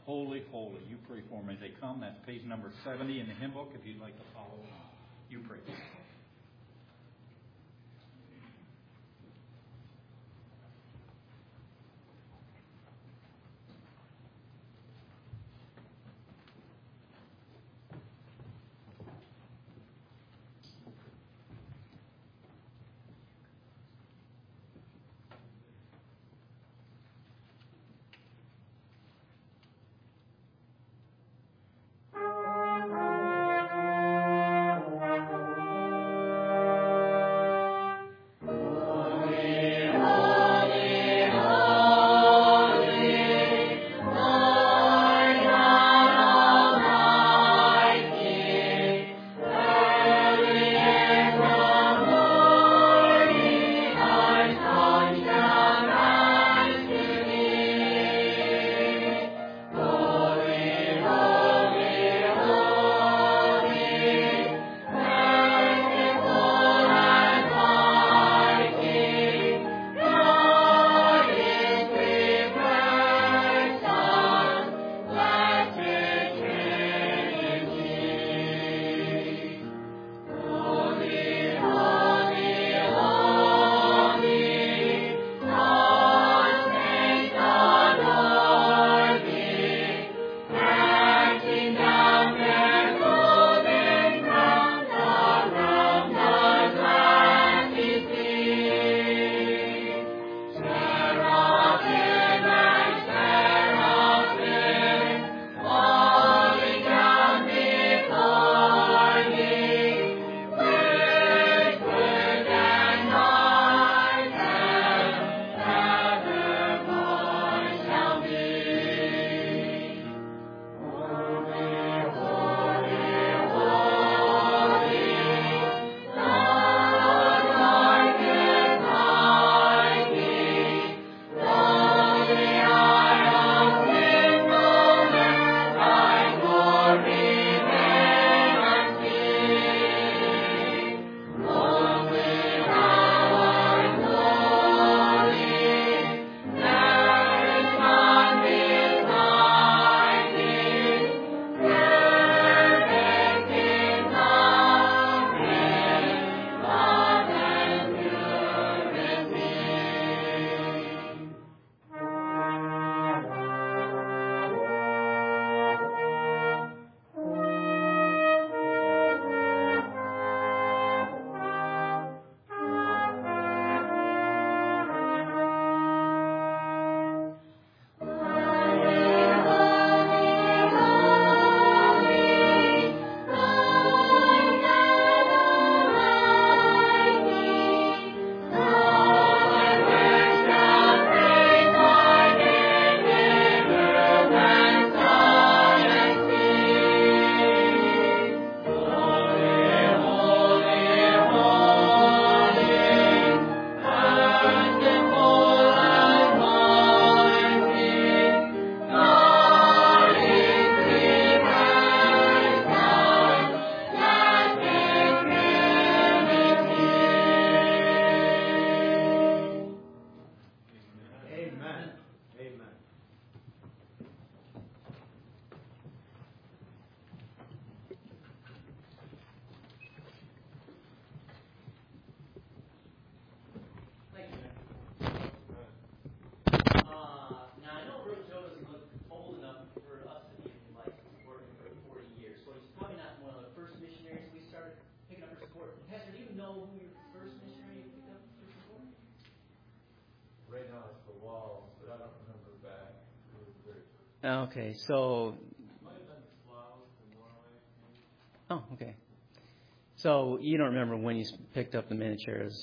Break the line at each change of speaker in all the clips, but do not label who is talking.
Holy, Holy. You pray for them as they come. That's page number 70 in the hymn book if you'd like to follow along. You pray for them.
Okay, so. Oh, okay. So you don't remember when you picked up the miniatures?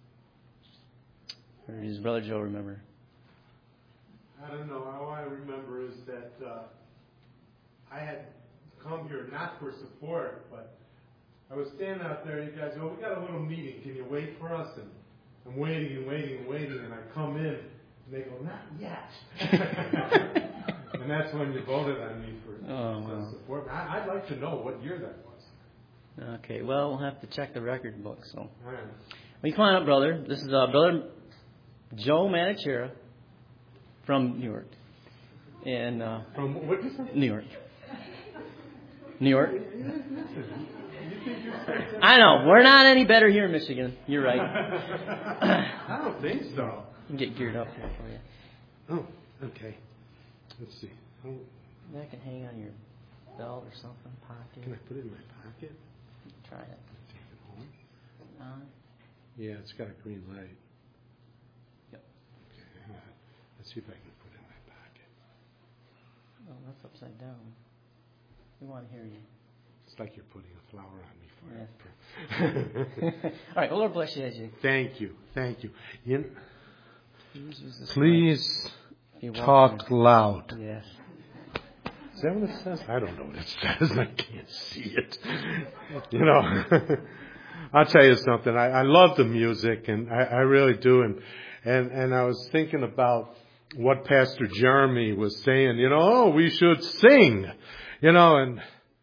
Or does Brother Joe remember?
I don't know. All I remember is that I had come here not for support, but I was standing out there. You guys go, we got a little meeting. Can you wait for us? And I'm waiting and waiting and waiting, and I come in, and they go, not yet. And that's when you voted on me for support. I'd like to know what year that was.
Okay, well, we'll have to check the record book. So,
all right.
Well, you come on up, brother. This is Brother Joe Manichera from Newark. in
From what you said?
New York. New York.
You think you're so
I know we're not any better here in Michigan. You're right.
I don't think so.
I can get geared up here for you.
Oh, okay. Let's see.
That can hang on your belt or something, pocket.
Can I put it in my pocket?
Try it.
Take it home?
Yeah.
Yeah, it's got a green light.
Yep.
Okay, hang on. Let's see if I can put it in my pocket.
Oh, that's upside down. We want to hear you.
It's like you're putting a flower on me for
Yeah. All right. Well, Lord bless you as you.
Thank you. Thank you.
Use this
Please
mic. You're
talk
welcome.
loud.
Yes.
Is that what it says? I don't know what it says. I can't see it. You know, I'll tell you something. I love the music, and I really do. And I was thinking about what Pastor Jeremy was saying. You know, oh, we should sing. You know, and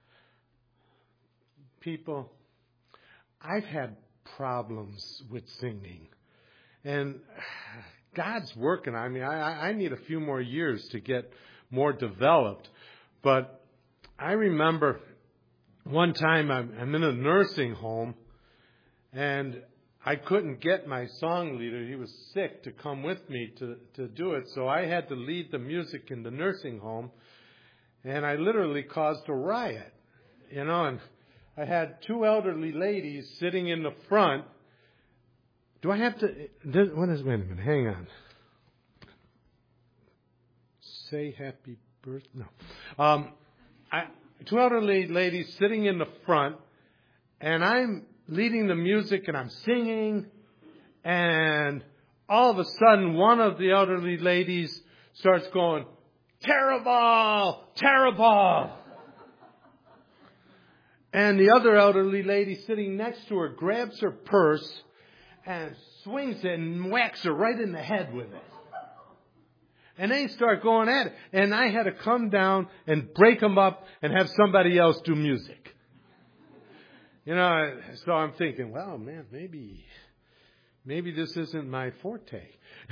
people, I've had problems with singing. And God's working on me. I need a few more years to get more developed. But I remember one time I'm in a nursing home, and I couldn't get my song leader. He was sick to come with me to do it. So I had to lead the music in the nursing home. And I literally caused a riot, you know, and I had two elderly ladies sitting in the front. Do I have to, wait a minute, hang on. Say happy birthday, no. Two elderly ladies sitting in the front, and I'm leading the music and I'm singing, and all of a sudden one of the elderly ladies starts going, terrible, terrible. And the other elderly lady sitting next to her grabs her purse and swings it and whacks her right in the head with it. And they start going at it. And I had to come down and break them up and have somebody else do music. You know, so I'm thinking, well, man, maybe this isn't my forte.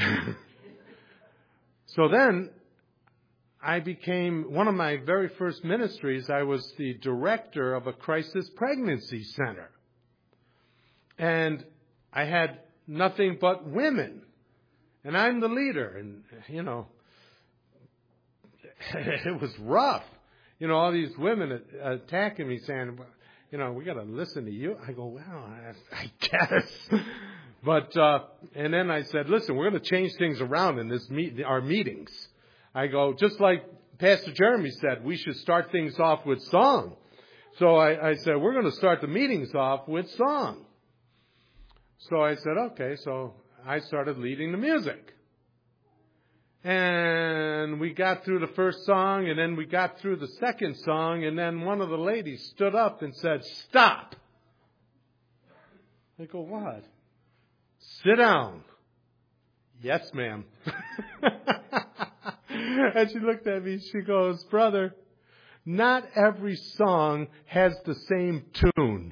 So then I became, one of my very first ministries, I was the director of a crisis pregnancy center. And I had nothing but women. And I'm the leader. And, you know, it was rough. You know, all these women attacking me saying, you know, we got to listen to you. I go, well, I guess. But, and then I said, listen, we're going to change things around in our meetings. I go, just like Pastor Jeremy said, we should start things off with song. So I said, we're going to start the meetings off with song. So I said, okay. So I started leading the music. And we got through the first song, and then we got through the second song, and then one of the ladies stood up and said, stop. I go, what? Sit down. Yes, ma'am. And she looked at me, she goes, brother, not every song has the same tune.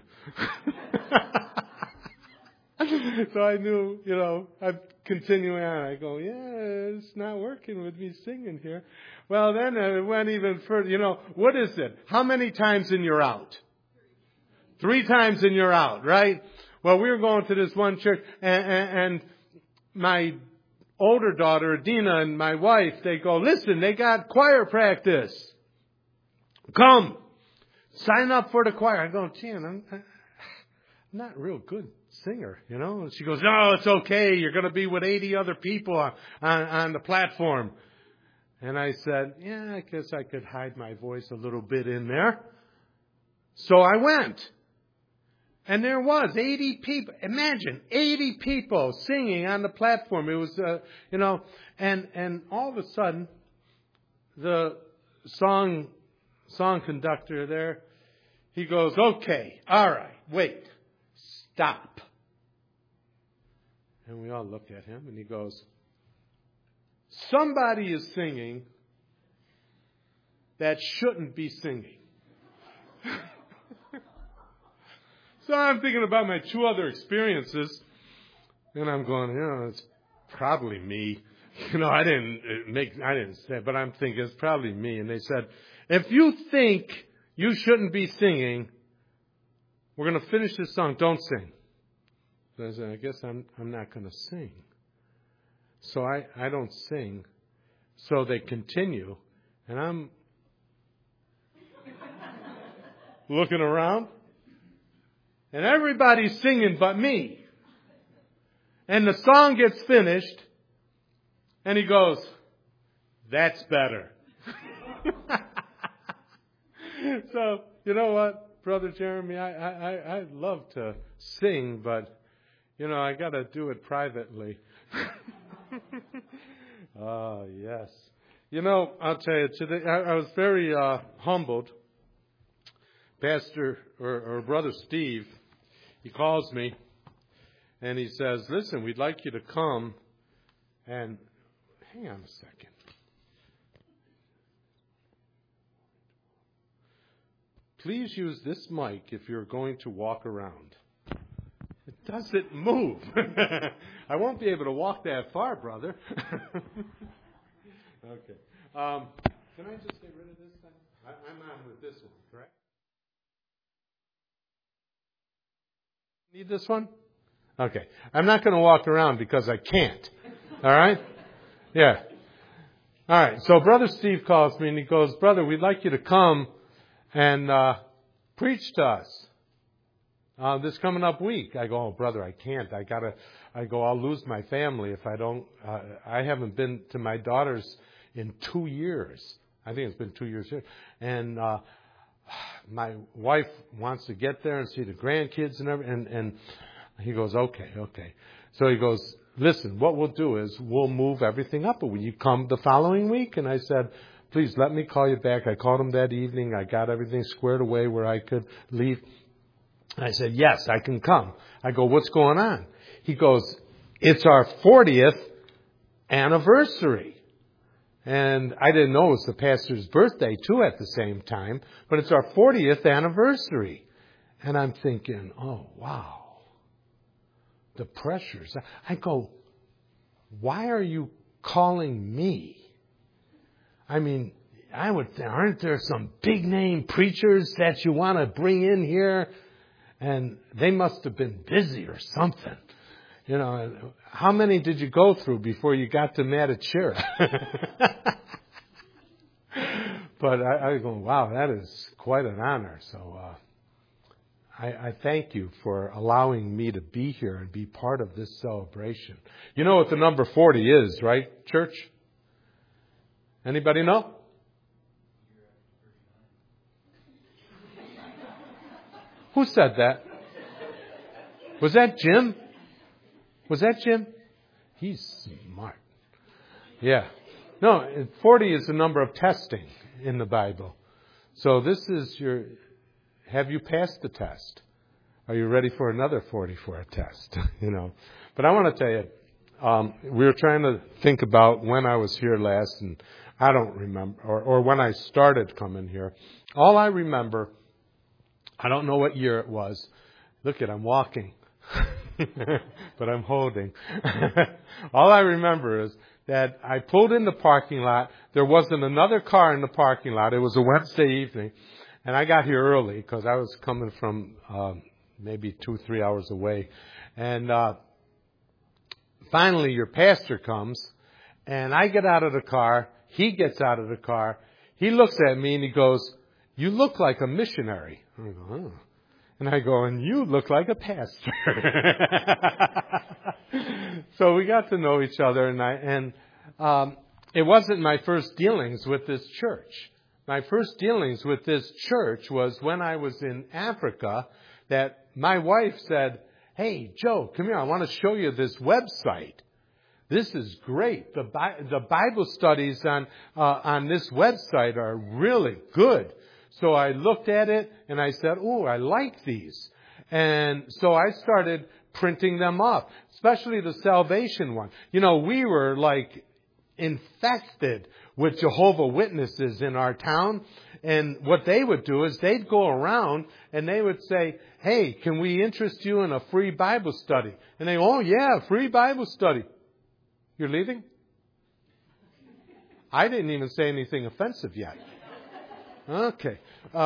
So I knew, you know, I'm continuing on. I go, yeah, it's not working with me singing here. Well, then it went even further. You know, what is it? How many times and you're out? 3 times and you're out, right? Well, we were going to this one church, and my older daughter, Adina, and my wife, they go, listen, they got choir practice. Come. Sign up for the choir. I go, gee, I'm not a real good singer, you know. And she goes, no, it's okay. You're going to be with 80 other people on the platform. And I said, yeah, I guess I could hide my voice a little bit in there. So I went. And there was 80 people. Imagine 80 people singing on the platform. It was, you know, and all of a sudden, the song conductor there, he goes, okay, all right, wait, stop. And we all look at him, and he goes, somebody is singing that shouldn't be singing. So I'm thinking about my 2 other experiences, and I'm going, you know, it's probably me. I didn't say, but I'm thinking it's probably me. And they said, if you think you shouldn't be singing, we're going to finish this song. Don't sing. So I said, I guess I'm not going to sing. So I don't sing. So they continue, and I'm looking around, and everybody's singing but me. And the song gets finished, and he goes, that's better. So, you know what, Brother Jeremy, I love to sing, but, I got to do it privately. Oh, yes. I'll tell you, today I was very humbled. Pastor or Brother Steve, he calls me and he says, listen, we'd like you to come and hang on a second. Please use this mic if you're going to walk around. It doesn't move. I won't be able to walk that far, brother. Okay. Can I just get rid of this thing? I'm on with this one, correct? Need this one? Okay. I'm not going to walk around because I can't. All right? Yeah. All right. So Brother Steve calls me and he goes, brother, we'd like you to come and preach to us this coming up week. I go, oh, brother, I can't. I'll lose my family if I don't. I haven't been to my daughter's in 2 years. I think it's been 2 years here. And my wife wants to get there and see the grandkids and everything. And he goes, okay. So he goes, listen, what we'll do is we'll move everything up. Will you come the following week? And I said, please let me call you back. I called him that evening. I got everything squared away where I could leave. I said, yes, I can come. I go, what's going on? He goes, it's our 40th anniversary. And I didn't know it was the pastor's birthday, too, at the same time. But it's our 40th anniversary. And I'm thinking, oh, wow. The pressures. I go, why are you calling me? I mean, aren't there some big-name preachers that you want to bring in here? And they must have been busy or something. How many did you go through before you got to Matachira? But I go, wow, that is quite an honor. So I thank you for allowing me to be here and be part of this celebration. You know what the number 40 is, right, church? Anybody know? Who said that? Was that Jim? Was that Jim? He's smart. Yeah. No, 40 is the number of testing in the Bible. So this is have you passed the test? Are you ready for another 40 for a test? But I want to tell you, we were trying to think about when I was here last, and I don't remember, or when I started coming here. All I remember, I don't know what year it was. Look I'm walking. But I'm holding. All I remember is that I pulled in the parking lot. There wasn't another car in the parking lot. It was a Wednesday evening. And I got here early because I was coming from maybe 2-3 hours away. And finally your pastor comes. And I get out of the car. He gets out of the car. He looks at me and he goes, you look like a missionary. I go, oh. And I go, and you look like a pastor. So we got to know each other, and it wasn't my first dealings with this church. My first dealings with this church was when I was in Africa, that my wife said, hey, Joe, come here, I want to show you this website. This is great. The Bible studies on this website are really good. So I looked at it and I said, oh, I like these. And so I started printing them up, especially the salvation one. We were like infested with Jehovah's Witnesses in our town. And what they would do is they'd go around and they would say, hey, can we interest you in a free Bible study? And they go, oh, yeah, free Bible study. You're leaving? I didn't even say anything offensive yet. Okay.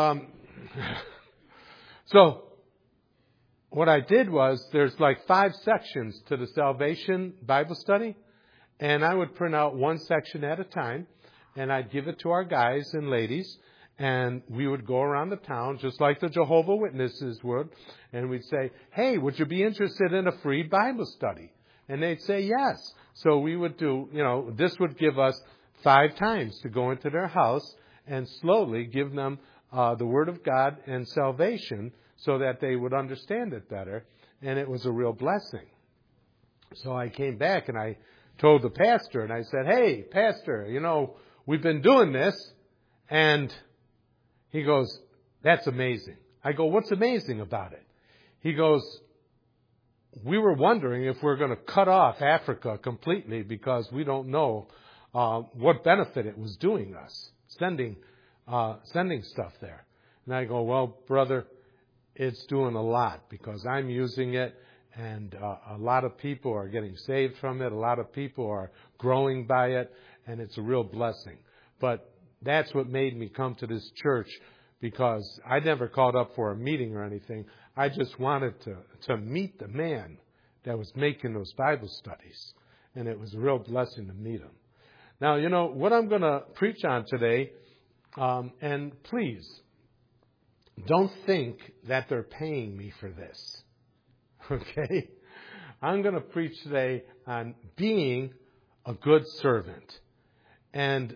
So what I did was, there's like 5 sections to the salvation Bible study, and I would print out one section at a time, and I'd give it to our guys and ladies, and we would go around the town just like the Jehovah's Witnesses would, and we'd say, hey, would you be interested in a free Bible study? And they'd say yes. So we would do, this would give us 5 times to go into their house and slowly give them the Word of God and salvation so that they would understand it better. And it was a real blessing. So I came back and I told the pastor, and I said, hey, pastor, we've been doing this. And he goes, that's amazing. I go, what's amazing about it? He goes, we were wondering if we're going to cut off Africa completely because we don't know what benefit it was doing us, sending stuff there. And I go, well, brother, it's doing a lot because I'm using it, and a lot of people are getting saved from it. A lot of people are growing by it, and it's a real blessing. But that's what made me come to this church, because I never called up for a meeting or anything. I just wanted to meet the man that was making those Bible studies, and it was a real blessing to meet him. Now, what I'm going to preach on today, and please, don't think that they're paying me for this, okay? I'm going to preach today on being a good servant. And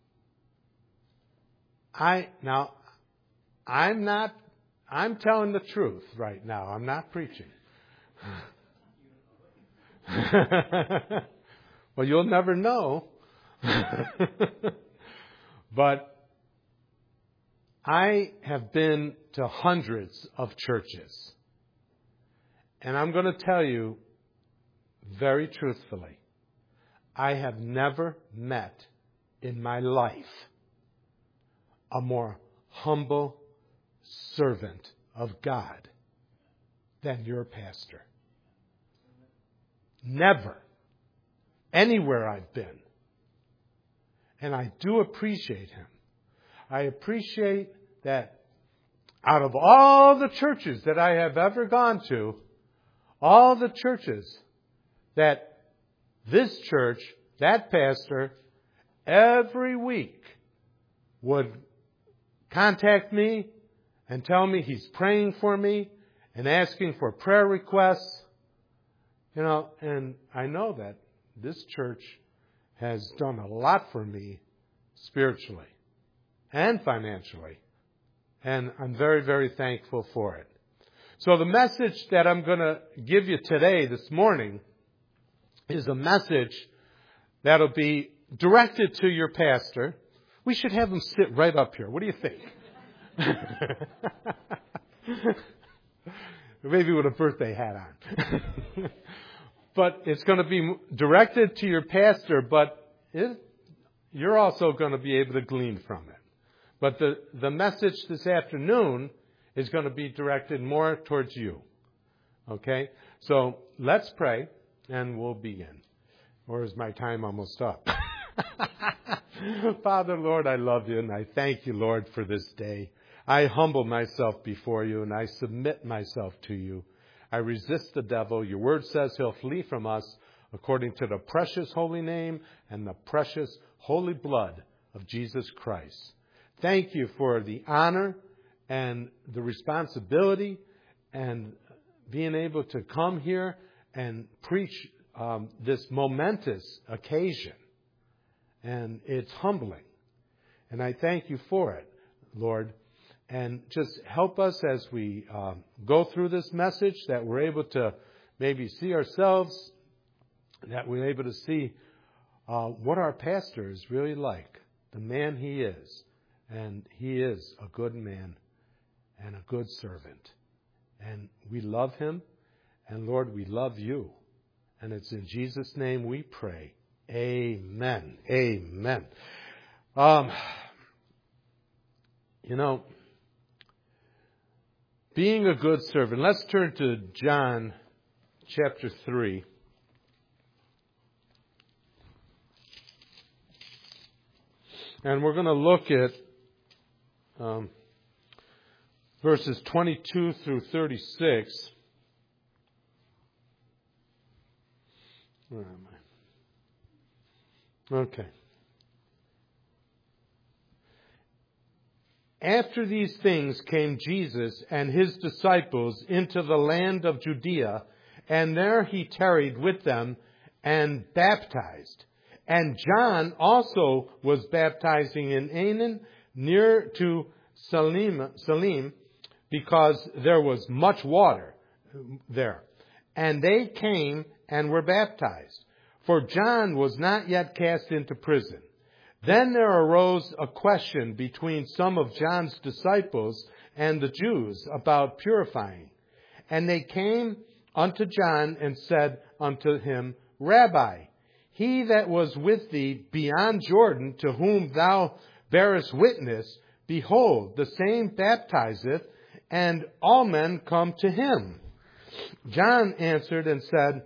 I'm telling the truth right now. I'm not preaching. Well, you'll never know. But I have been to hundreds of churches. And I'm going to tell you very truthfully, I have never met in my life a more humble servant of God than your pastor. Never. Anywhere I've been. And I do appreciate him. I appreciate that out of all the churches that I have ever gone to, all the churches that this church, that pastor, every week would contact me and tell me he's praying for me and asking for prayer requests. And I know that this church has done a lot for me spiritually and financially. And I'm very, very thankful for it. So the message that I'm going to give you today, this morning, is a message that'll be directed to your pastor. We should have him sit right up here. What do you think? Maybe with a birthday hat on. But it's going to be directed to your pastor, but you're also going to be able to glean from it. But the message this afternoon is going to be directed more towards you. Okay? So let's pray and we'll begin. Or is my time almost up? Father, Lord, I love you and I thank you, Lord, for this day. I humble myself before you and I submit myself to you. I resist the devil. Your word says he'll flee from us according to the precious holy name and the precious holy blood of Jesus Christ. Thank you for the honor and the responsibility and being able to come here and preach this momentous occasion. And it's humbling. And I thank you for it, Lord. And just help us as we go through this message, that we're able to maybe see ourselves, that we're able to see what our pastor is really like, the man he is. And he is a good man and a good servant. And we love him. And Lord, we love you. And it's in Jesus' name we pray. Amen. Amen. Being a good servant. Let's turn to John chapter 3. And we're going to look at verses 22 through 36. Where am I? Okay. After these things came Jesus and his disciples into the land of Judea, and there he tarried with them and baptized. And John also was baptizing in Aenon, near to Salim, because there was much water there. And they came and were baptized, for John was not yet cast into prison. Then there arose a question between some of John's disciples and the Jews about purifying. And they came unto John and said unto him, Rabbi, he that was with thee beyond Jordan, to whom thou bearest witness, behold, the same baptizeth, and all men come to him. John answered and said,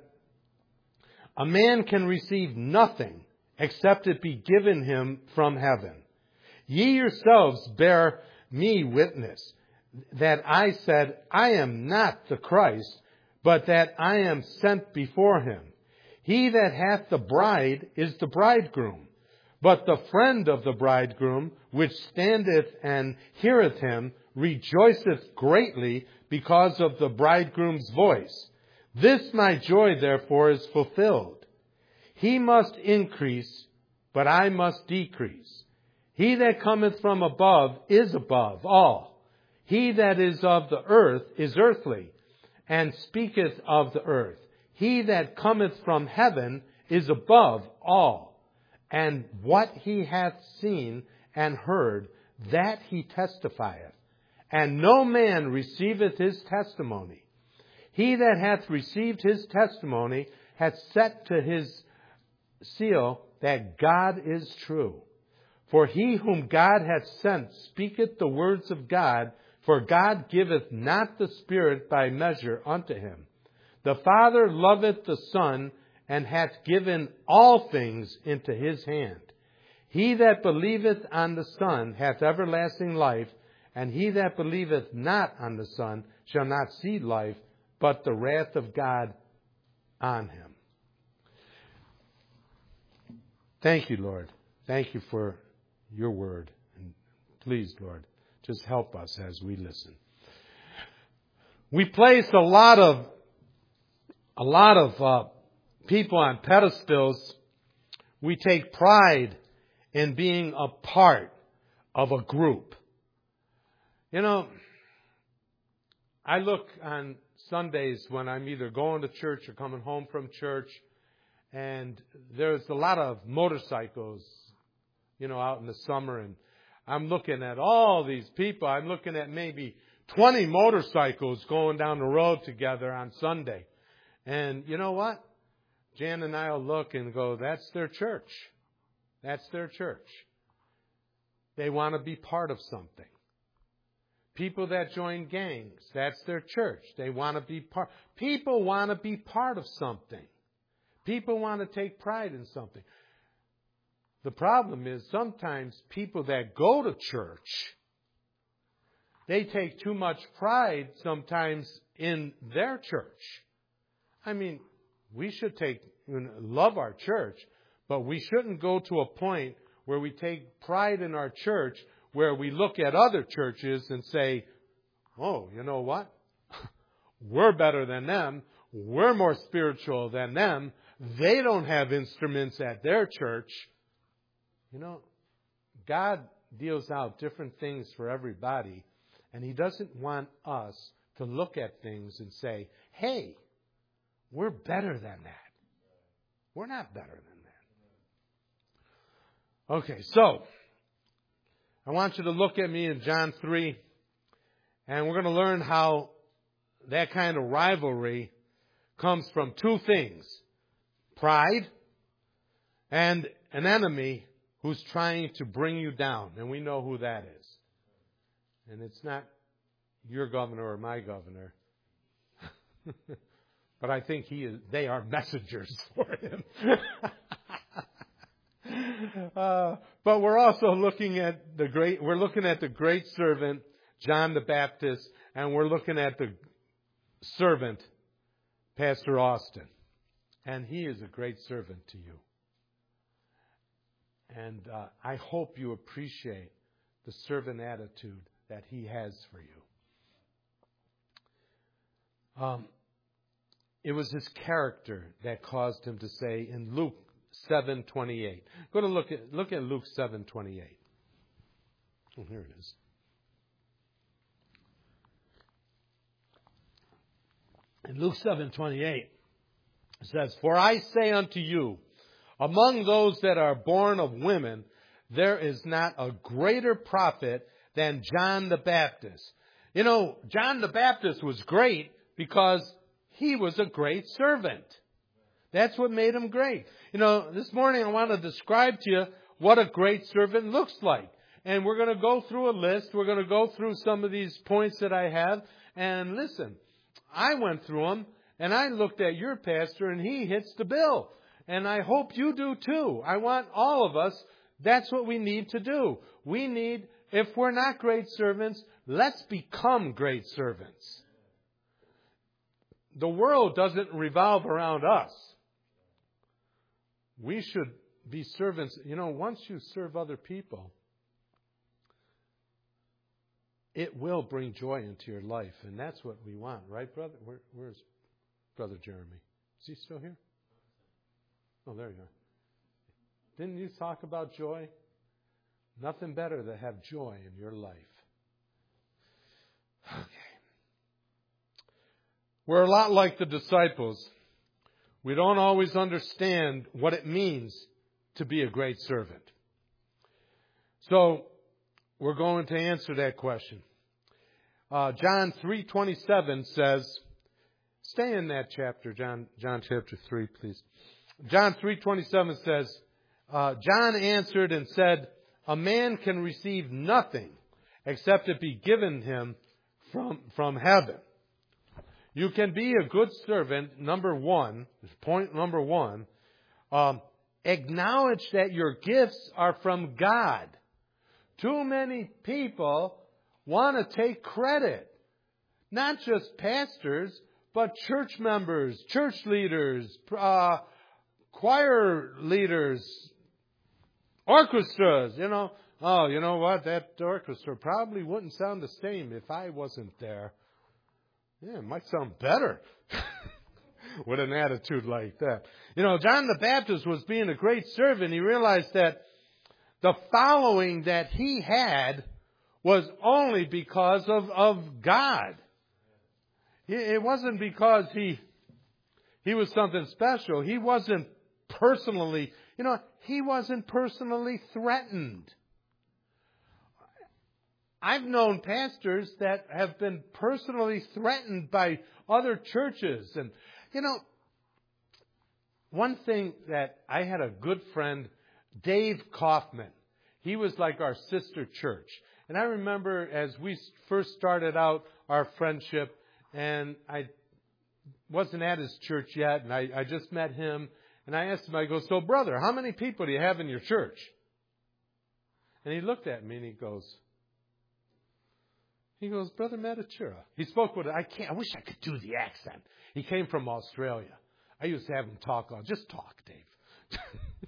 A man can receive nothing except it be given him from heaven. Ye yourselves bear me witness that I said, I am not the Christ, but that I am sent before him. He that hath the bride is the bridegroom. But the friend of the bridegroom, which standeth and heareth him, rejoiceth greatly because of the bridegroom's voice. This my joy, therefore, is fulfilled. He must increase, but I must decrease. He that cometh from above is above all. He that is of the earth is earthly, and speaketh of the earth. He that cometh from heaven is above all. And what he hath seen and heard, that he testifieth. And no man receiveth his testimony. He that hath received his testimony hath set to his seal that God is true. For he whom God hath sent speaketh the words of God, for God giveth not the Spirit by measure unto him. The Father loveth the Son, and hath given all things into his hand. He that believeth on the Son hath everlasting life, and he that believeth not on the Son shall not see life, but the wrath of God on him. Thank you, Lord. Thank you for your word. And please, Lord, just help us as we listen. We place a lot of people on pedestals. We take pride in being a part of a group. You know, I look on Sundays when I'm either going to church or coming home from church, and there's a lot of motorcycles, out in the summer, and I'm looking at all these people. I'm looking at maybe 20 motorcycles going down the road together on Sunday. And you know what? Jan and I will look and go, that's their church. That's their church. They want to be part of something. People that join gangs, that's their church. They want to be part. People want to be part of something. People want to take pride in something. The problem is sometimes people that go to church, they take too much pride sometimes in their church. I mean, we should love our church, but we shouldn't go to a point where we take pride in our church, where we look at other churches and say, oh, you know what? We're better than them. We're more spiritual than them. They don't have instruments at their church. God deals out different things for everybody, and He doesn't want us to look at things and say, hey, we're better than that. We're not better than that. Okay, so I want you to look at me in John 3, and we're going to learn how that kind of rivalry comes from two things: pride and an enemy who's trying to bring you down. And we know who that is. And it's not your governor or my governor. But I think they are messengers for him. But we're also looking at the great servant, John the Baptist, and we're looking at the servant, Pastor Austin. And he is a great servant to you. And I hope you appreciate the servant attitude that he has for you. It was his character that caused him to say in Luke 7:28. Go to look at Luke 7:28. Oh, here it is. In Luke 7:28, it says, "For I say unto you, among those that are born of women, there is not a greater prophet than John the Baptist." You know, John the Baptist was great because he was a great servant. That's what made him great. You know, this morning I want to describe to you what a great servant looks like. And we're going to go through a list. We're going to go through some of these points that I have. And listen, I went through them and I looked at your pastor and he hits the bill. And I hope you do too. I want all of us, that's what we need to do. We need, if we're not great servants, let's become great servants. The world doesn't revolve around us. We should be servants. You know, once you serve other people, it will bring joy into your life. And that's what we want. Right, brother? Where's Brother Jeremy? Is he still here? Oh, there you are. Didn't you talk about joy? Nothing better than have joy in your life. Okay. We're a lot like the disciples. We don't always understand what it means to be a great servant. So, we're going to answer that question. John 3:27 says, stay in that chapter, John chapter 3, please. John 3:27 says, John answered and said, a man can receive nothing except it be given him from heaven. You can be a good servant, point number one, acknowledge that your gifts are from God. Too many people want to take credit. Not just pastors, but church members, church leaders, choir leaders, orchestras, you know. Oh, you know what? That orchestra probably wouldn't sound the same if I wasn't there. Yeah, it might sound better with an attitude like that. You know, John the Baptist was being a great servant. He realized that the following that he had was only because of God. It wasn't because he was something special. He wasn't personally, he wasn't personally threatened. I've known pastors that have been personally threatened by other churches. And, one thing that I had a good friend, Dave Kaufman. He was like our sister church. And I remember as we first started out our friendship, and I wasn't at his church yet, and I just met him, and I asked him, I go, so brother, how many people do you have in your church? And he looked at me and he goes, Brother Matichura. He spoke with it. I wish I could do the accent. He came from Australia. I used to have him talk. Just talk, Dave.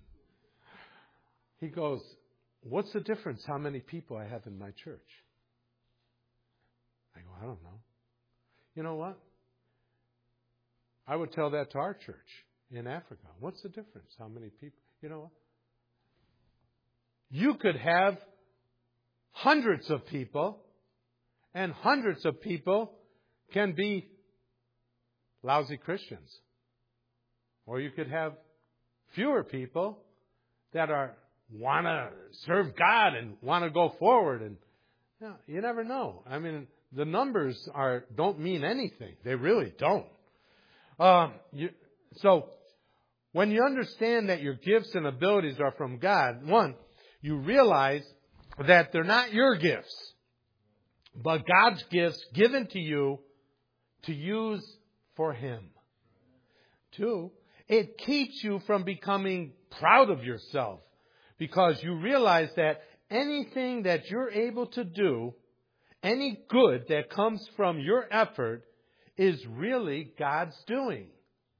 He goes, what's the difference how many people I have in my church? I go, I don't know. You know what? I would tell that to our church in Africa. What's the difference? How many people? You know what? You could have hundreds of people, and hundreds of people can be lousy Christians. Or you could have fewer people that want to serve God and want to go forward. And you never know. I mean, the numbers don't mean anything. They really don't. So when you understand that your gifts and abilities are from God, one, you realize that they're not your gifts, but God's gifts given to you to use for Him. Two, it keeps you from becoming proud of yourself. because you realize that anything that you're able to do, any good that comes from your effort, is really God's doing.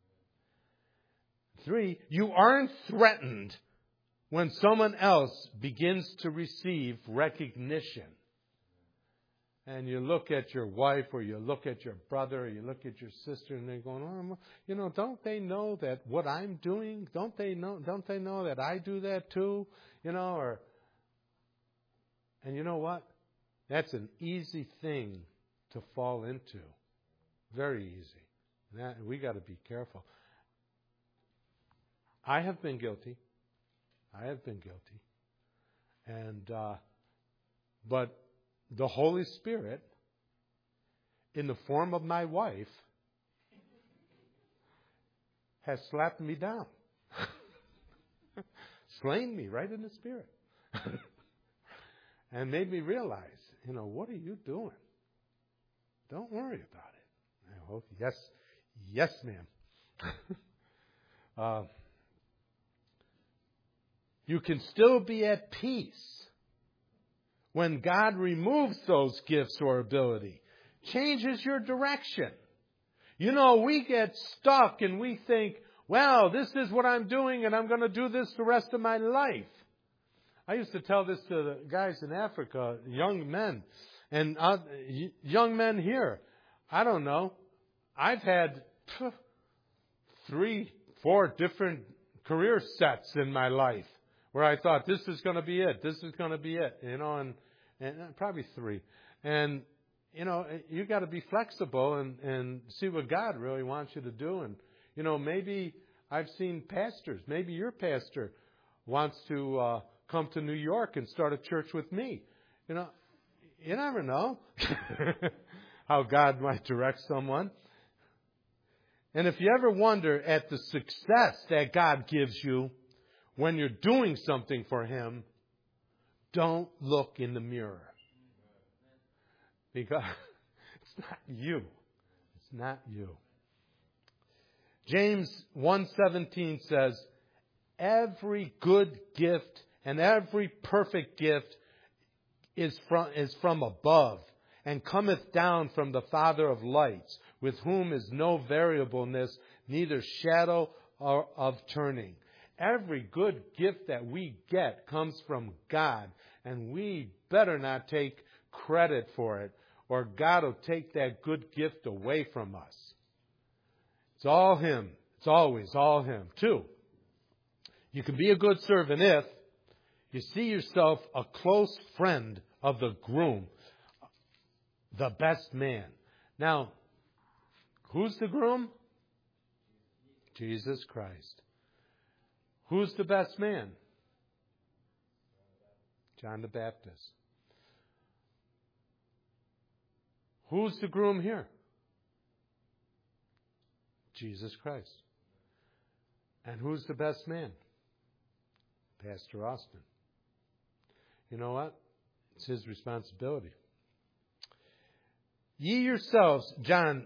3, you aren't threatened when someone else begins to receive recognition. And you look at your wife, or you look at your brother, or you look at your sister, and they're going, oh, don't they know that what I'm doing? Don't they know that I do that too? And you know what? That's an easy thing to fall into. Very easy. We got to be careful. I have been guilty. But the Holy Spirit, in the form of my wife, has slapped me down. Slain me right in the Spirit. And made me realize, what are you doing? Don't worry about it. I hope, yes, ma'am. You can still be at peace when God removes those gifts or ability, changes your direction. We get stuck and we think, well, this is what I'm doing and I'm going to do this the rest of my life. I used to tell this to the guys in Africa, young men, and young men here. I don't know. I've had 3, 4 different career sets in my life where I thought, this is going to be it. This is going to be it. And probably 3. And, you got to be flexible and see what God really wants you to do. And, maybe I've seen pastors. Maybe your pastor wants to come to New York and start a church with me. You never know how God might direct someone. And if you ever wonder at the success that God gives you when you're doing something for Him, don't look in the mirror. Because it's not you. It's not you. James 1:17 says, every good gift and every perfect gift is from above, and cometh down from the Father of lights, with whom is no variableness, neither shadow of turning. Every good gift that we get comes from God, and we better not take credit for it, or God will take that good gift away from us. It's all Him. It's always all Him. 2, you can be a good servant if you see yourself a close friend of the groom, the best man. Now, who's the groom? Jesus Christ. Who's the best man? John the Baptist. Who's the groom here? Jesus Christ. And who's the best man? Pastor Austin. You know what? It's his responsibility. Ye yourselves, John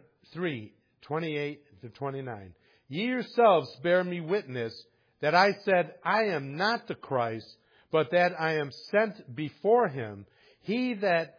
3:28-29. Ye yourselves bear me witness that I said, I am not the Christ, but that I am sent before Him. He that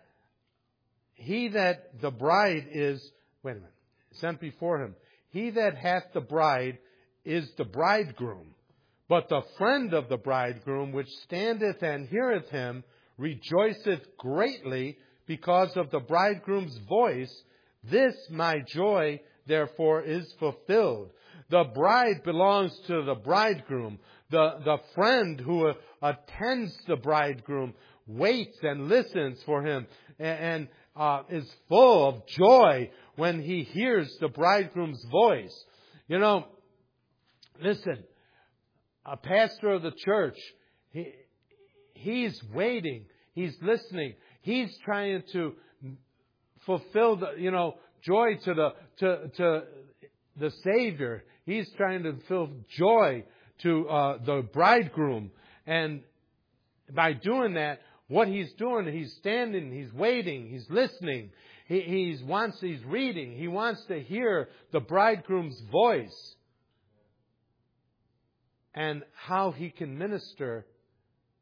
the bride is, sent before Him. He that hath the bride is the bridegroom. But the friend of the bridegroom, which standeth and heareth him, rejoiceth greatly because of the bridegroom's voice. This my joy, therefore, is fulfilled. The bride belongs to the bridegroom. The friend who attends the bridegroom waits and listens for him and is full of joy when he hears the bridegroom's voice. Listen, a pastor of the church, he's waiting, he's listening, he's trying to fulfill the joy to the Savior. He's trying to fulfill joy to the bridegroom, and by doing that, what he's doing, he's standing, he's waiting, he's listening, he's reading, he wants to hear the bridegroom's voice and how he can minister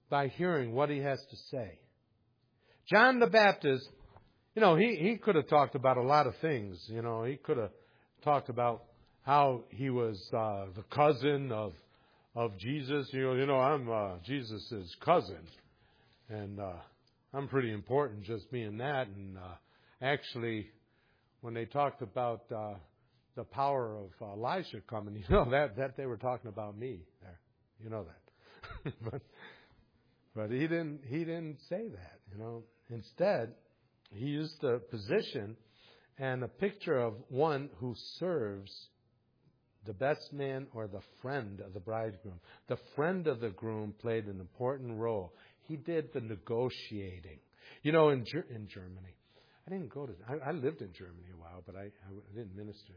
by hearing what he has to say. John the Baptist, he could have talked about a lot of things. He could have talked about how he was the cousin of Jesus. I'm Jesus' cousin. And I'm pretty important just being that. And actually, when they talked about the power of Elisha coming, that they were talking about me there. You know that. But he didn't say that, Instead, he used a position and a picture of one who serves the best man or the friend of the bridegroom. The friend of the groom played an important role. He did the negotiating. In Germany, I didn't go to. I lived in Germany a while, but I didn't minister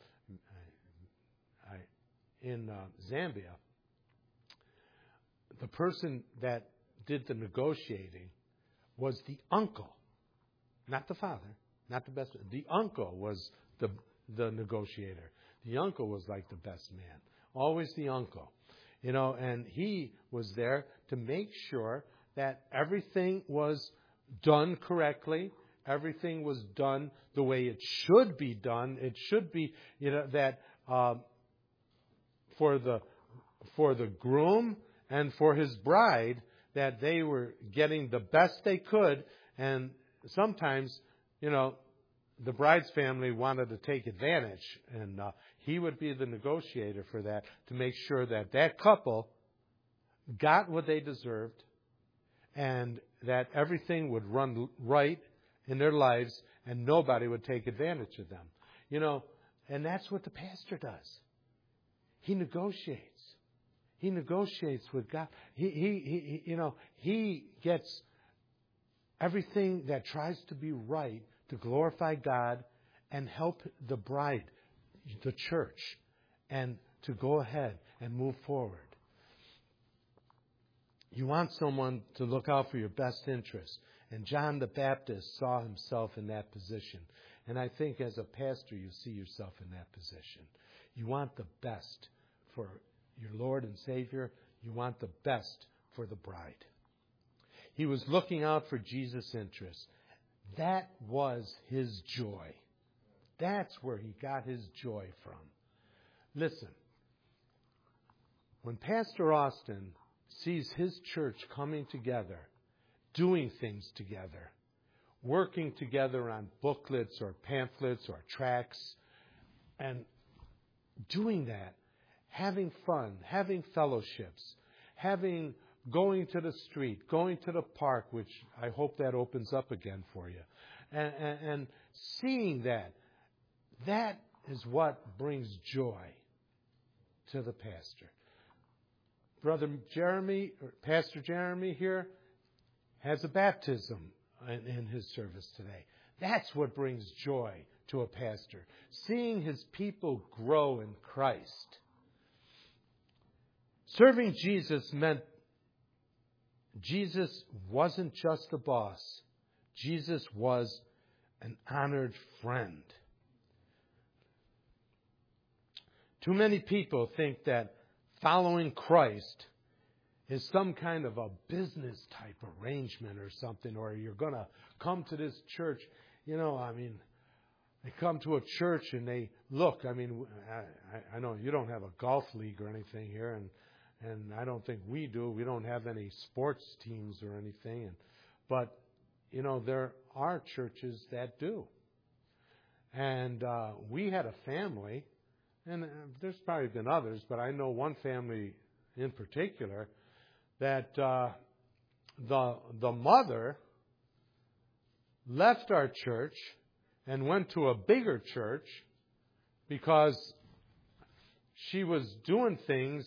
there. In Zambia, the person that did the negotiating was the uncle, not the father, not the best. The uncle was the negotiator. The uncle was like the best man, always the uncle, and he was there to make sure that everything was done correctly, everything was done the way it should be done. It should be, that for the groom and for his bride, that they were getting the best they could. And sometimes, the bride's family wanted to take advantage. And he would be the negotiator for that, to make sure that couple got what they deserved and that everything would run right in their lives and nobody would take advantage of them. And that's what the pastor does. He negotiates. He negotiates with God. He gets everything that tries to be right to glorify God and help the bride, the church, and to go ahead and move forward. You want someone to look out for your best interests. And John the Baptist saw himself in that position. And I think as a pastor, you see yourself in that position. You want the best for your Lord and Savior. You want the best for the bride. He was looking out for Jesus' interests. That was his joy. That's where he got his joy from. Listen, when Pastor Austin sees his church coming together, doing things together, working together on booklets or pamphlets or tracts, and doing that, having fun, having fellowships, going to the street, going to the park, which I hope that opens up again for you, and seeing that is what brings joy to the pastor. Brother Jeremy, or Pastor Jeremy here, has a baptism in his service today. That's what brings joy to a pastor, seeing his people grow in Christ. Serving Jesus meant Jesus wasn't just a boss. Jesus was an honored friend. Too many people think that following Christ is some kind of a business type arrangement or something, or you're going to come to this church. They come to a church and they look. I know you don't have a golf league or anything here, and I don't think we do. We don't have any sports teams or anything. But there are churches that do. And we had a family, and there's probably been others, but I know one family in particular that the mother left our church and went to a bigger church because she was doing things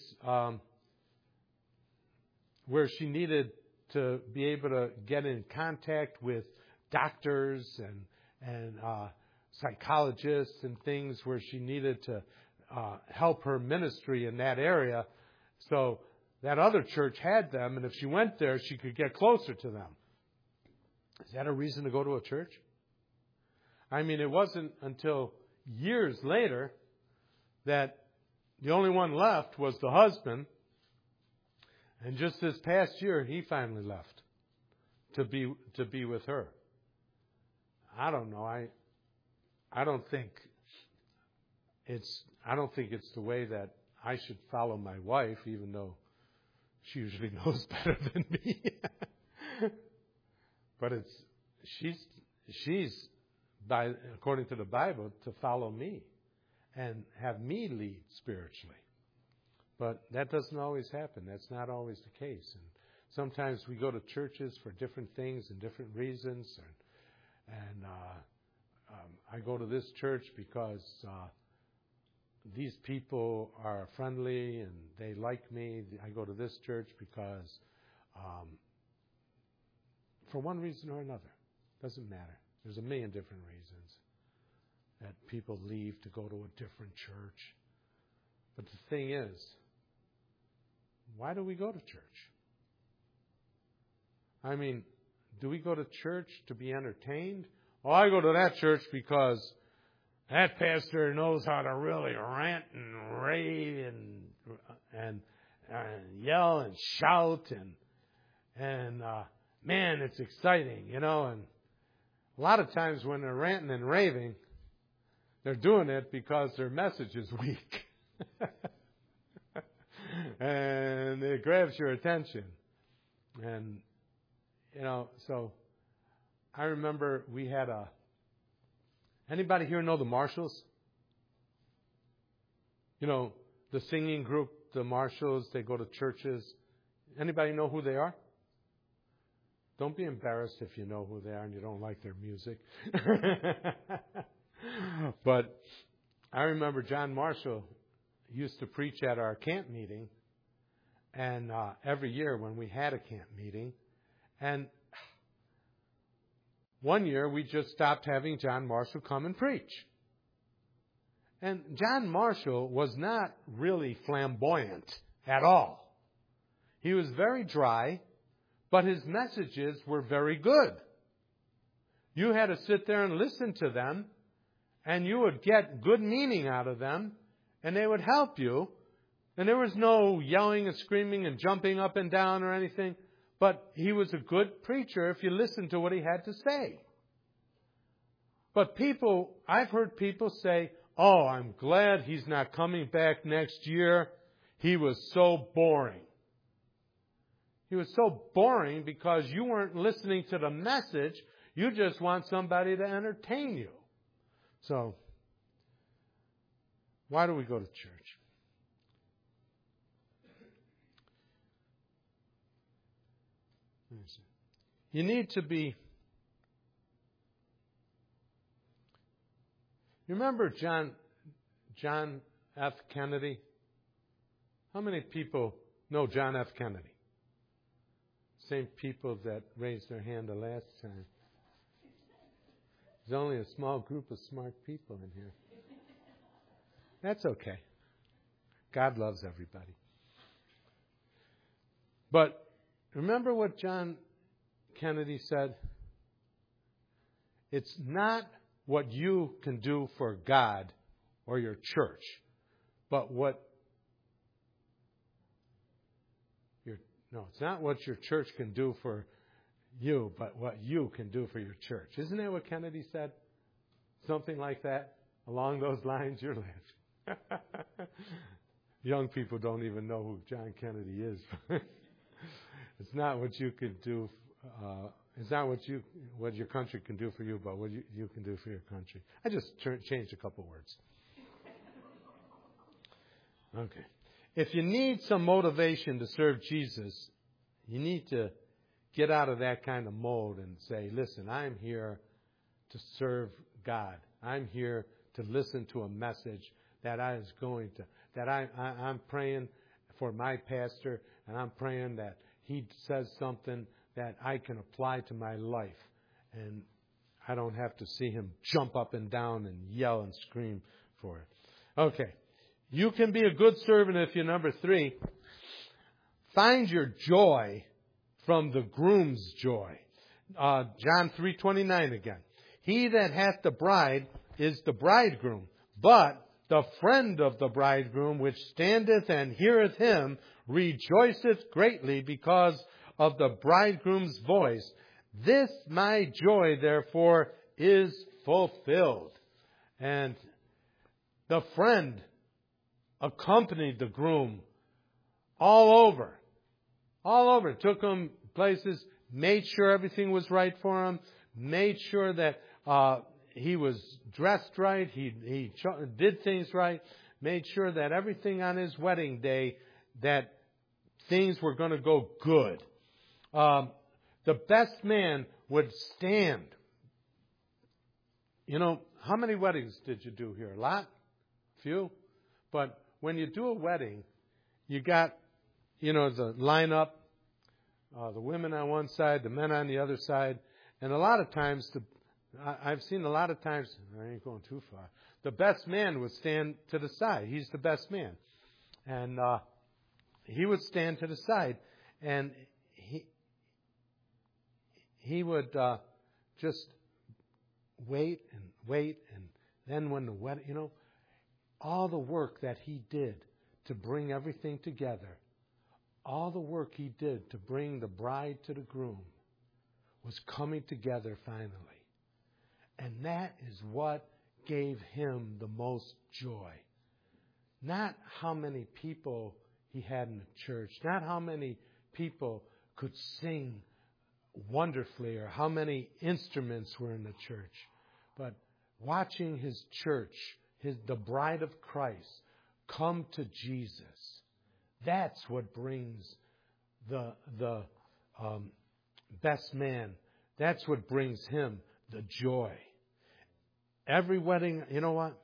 where she needed to be able to get in contact with doctors and psychologists and things, where she needed to help her ministry in that area. So that other church had them, and if she went there, she could get closer to them. Is that a reason to go to a church? It wasn't until years later that the only one left was the husband. And just this past year, he finally left to be with her. I don't know. I don't think it's the way that I should follow my wife, even though she usually knows better than me. But she's according to the Bible, to follow me and have me lead spiritually. But that doesn't always happen. That's not always the case. And sometimes we go to churches for different things and different reasons. And I go to this church because these people are friendly and they like me. I go to this church because for one reason or another. Doesn't matter. There's a million different reasons that people leave to go to a different church. But the thing is, why do we go to church? I mean, do we go to church to be entertained? Oh, I go to that church because that pastor knows how to really rant and rave and yell and shout and man, it's exciting, you know. And a lot of times when they're ranting and raving, they're doing it because their message is weak. And it grabs your attention. And, you know, so I remember we had anybody here know the Marshalls? You know, the singing group, the Marshalls, they go to churches. Anybody know who they are? Don't be embarrassed if you know who they are and you don't like their music. But I remember John Marshall used to preach at our camp meeting, and every year when we had a camp meeting. And one year we just stopped having John Marshall come and preach. And John Marshall was not really flamboyant at all. He was very dry, but his messages were very good. You had to sit there and listen to them, and you would get good meaning out of them, and they would help you. And there was no yelling and screaming and jumping up and down or anything, but he was a good preacher if you listened to what he had to say. But I've heard people say, oh, I'm glad he's not coming back next year. He was so boring. He was so boring because you weren't listening to the message. You just want somebody to entertain you. So, why do we go to church? You need to be... You remember John F. Kennedy? How many people know John F. Kennedy? Same people that raised their hand the last time. There's only a small group of smart people in here. That's okay. God loves everybody. But remember what John Kennedy said? It's not what you can do for God or your church, but it's not what your church can do for you, but what you can do for your church. Isn't that what Kennedy said? Something like that? Along those lines, you're laughing. Young people don't even know who John Kennedy is. It's not what you could do. It's not what your country can do for you, but what you can do for your country. I just changed a couple words. Okay. If you need some motivation to serve Jesus, you need to get out of that kind of mode and say, listen, I'm here to serve God. I'm here to listen to a message that I'm praying for my pastor, and I'm praying that he says something that I can apply to my life. And I don't have to see him jump up and down and yell and scream for it. Okay. You can be a good servant if you're number 3. Find your joy from the groom's joy. John 3:29 again. He that hath the bride is the bridegroom, but the friend of the bridegroom, which standeth and heareth him, rejoiceth greatly because of the bridegroom's voice. This my joy, therefore, is fulfilled. And the friend accompanied the groom all over. Took him places, made sure everything was right for him, made sure that he was dressed right, he did things right, made sure that everything on his wedding day, that things were going to go good. The best man would stand. You know, how many weddings did you do here? A lot? Few? But when you do a wedding, you got, the lineup, the women on one side, the men on the other side. And a lot of times, I've seen a lot of times, I ain't going too far, the best man would stand to the side. He's the best man. And he would stand to the side. And he would just wait. And then when the wedding, all the work that he did to bring everything together, all the work he did to bring the bride to the groom was coming together finally. And that is what gave him the most joy. Not how many people he had in the church, not how many people could sing wonderfully or how many instruments were in the church, but watching his church, the bride of Christ, come to Jesus. That's what brings the best man. That's what brings him the joy. Every wedding, you know what?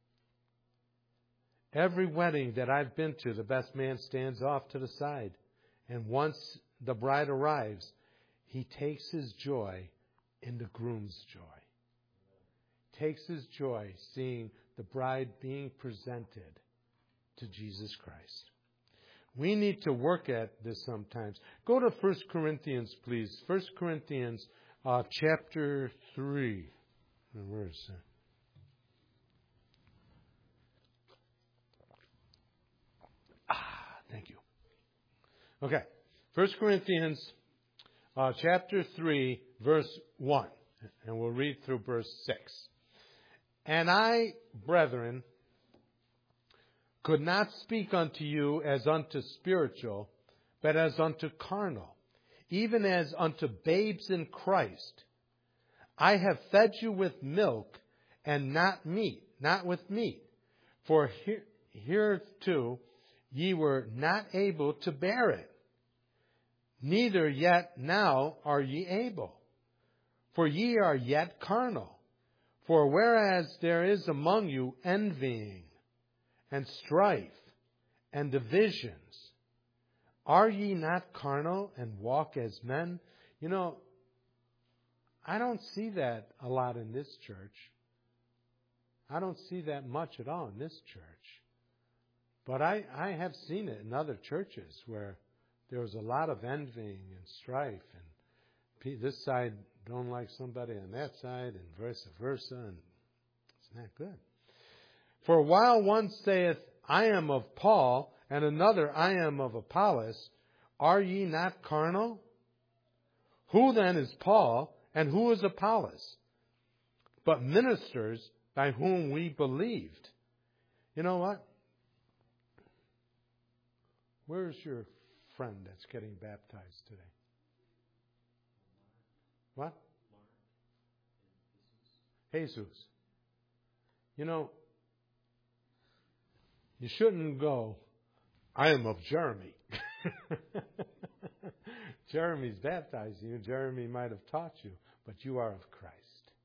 Every wedding that I've been to, the best man stands off to the side. And once the bride arrives, he takes his joy in the groom's joy. Takes his joy seeing the bride being presented to Jesus Christ. We need to work at this sometimes. Go to 1 Corinthians, please. 1 Corinthians chapter 3. Where is that? Thank you. Okay. 1 Corinthians chapter 3, verse 1. And we'll read through verse 6. And I, brethren, could not speak unto you as unto spiritual, but as unto carnal, even as unto babes in Christ. I have fed you with milk and not with meat. For hereto ye were not able to bear it. Neither yet now are ye able. For ye are yet carnal. For whereas there is among you envying, and strife, and divisions, are ye not carnal and walk as men? I don't see that a lot in this church. I don't see that much at all in this church. But I have seen it in other churches where there was a lot of envying and strife, and this side don't like somebody on that side, and vice versa, and it's not good. For while one saith, I am of Paul, and another, I am of Apollos, are ye not carnal? Who then is Paul, and who is Apollos? But ministers by whom we believed. You know what? Where's your friend that's getting baptized today? What? Jesus. You shouldn't go, I am of Jeremy. Jeremy's baptizing you. Jeremy might have taught you, but you are of Christ.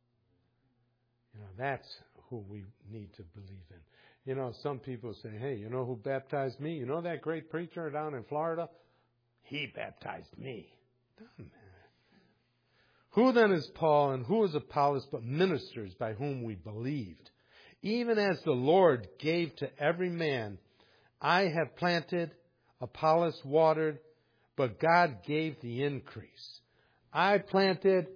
That's who we need to believe in. Some people say, hey, you know who baptized me? You know that great preacher down in Florida? He baptized me. Doesn't matter. Who then is Paul and who is Apollos but ministers by whom we believed? Even as the Lord gave to every man, I have planted, Apollos watered, but God gave the increase. I planted,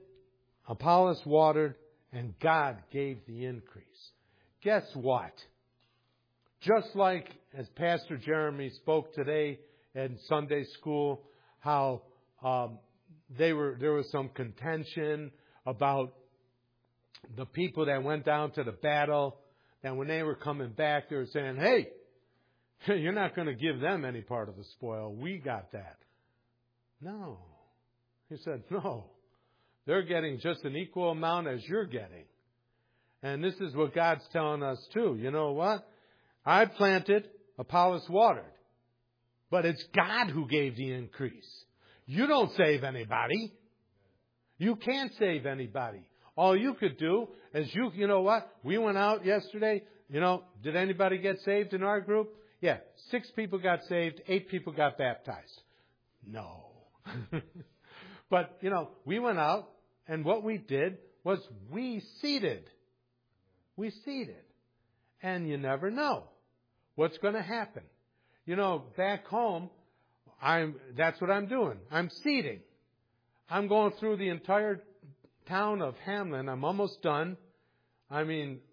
Apollos watered, and God gave the increase. Guess what? Just like as Pastor Jeremy spoke today in Sunday school, how there was some contention about the people that went down to the battle, that when they were coming back, they were saying, hey, you're not going to give them any part of the spoil. We got that. No. He said, no. They're getting just an equal amount as you're getting. And this is what God's telling us too. You know what? I planted, Apollos watered. But it's God who gave the increase. You don't save anybody. You can't save anybody. All you could do is you know what? We went out yesterday. Did anybody get saved in our group? Yeah, 6 people got saved, 8 people got baptized. No. But, we went out, and what we did was we seeded. We seeded. And you never know what's going to happen. Back home, that's what I'm doing. I'm seeding. I'm going through the entire town of Hamlin. I'm almost done. I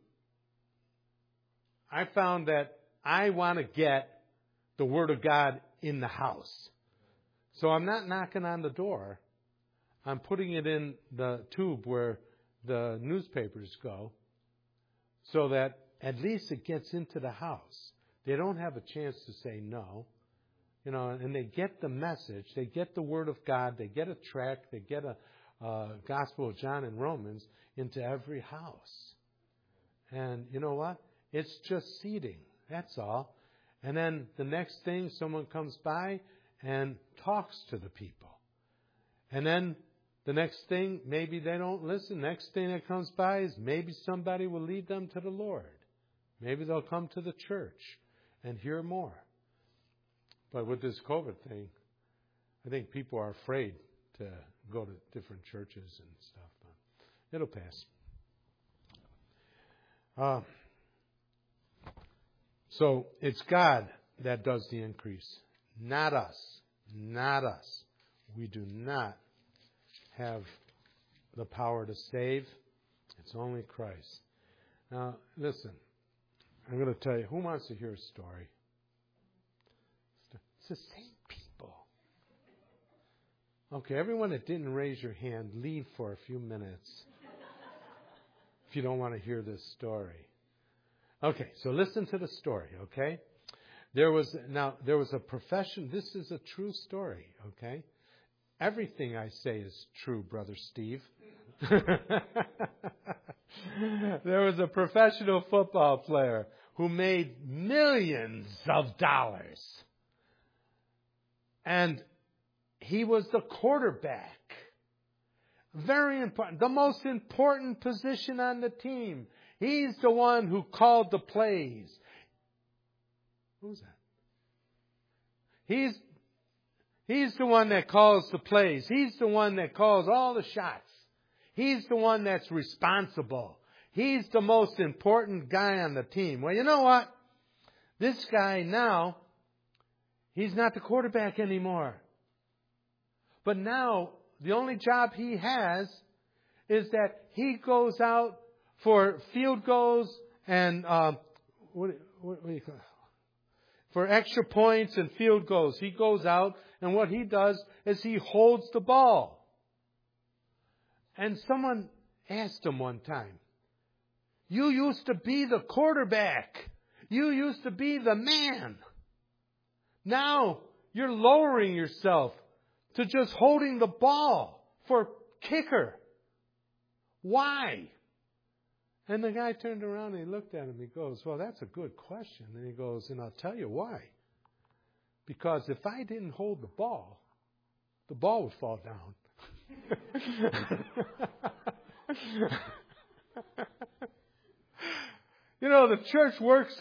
found that I want to get the Word of God in the house. So I'm not knocking on the door. I'm putting it in the tube where the newspapers go so that at least it gets into the house. They don't have a chance to say no. And they get the message. They get the Word of God. They get a tract. They get a Gospel of John and Romans into every house. And you know what? It's just seeding. That's all. And then the next thing, someone comes by and talks to the people. And then the next thing, maybe they don't listen. Next thing that comes by is maybe somebody will lead them to the Lord. Maybe they'll come to the church and hear more. But with this COVID thing, I think people are afraid to go to different churches and stuff. But it'll pass. So it's God that does the increase, not us. Not us. We do not have the power to save. It's only Christ. Now, listen. I'm going to tell you, who wants to hear a story? It's the same people. Okay, everyone that didn't raise your hand, leave for a few minutes if you don't want to hear this story. Okay, so listen to the story, okay? There was a profession. This is a true story, okay? Everything I say is true, Brother Steve. There was a professional football player who made millions of dollars. And he was the quarterback. Very important. The most important position on the team. He's the one who called the plays. Who's that? He's the one that calls the plays. He's the one that calls all the shots. He's the one that's responsible. He's the most important guy on the team. Well, you know what? This guy now, he's not the quarterback anymore. But now, the only job he has is that he goes out for field goals and what do you call it? For extra points and field goals. He goes out, and what he does is he holds the ball. And someone asked him one time, "You used to be the quarterback. You used to be the man. Now you're lowering yourself to just holding the ball for kicker. Why?" And the guy turned around and he looked at him. He goes, "Well, that's a good question." And he goes, "And I'll tell you why. Because if I didn't hold the ball would fall down." The church works.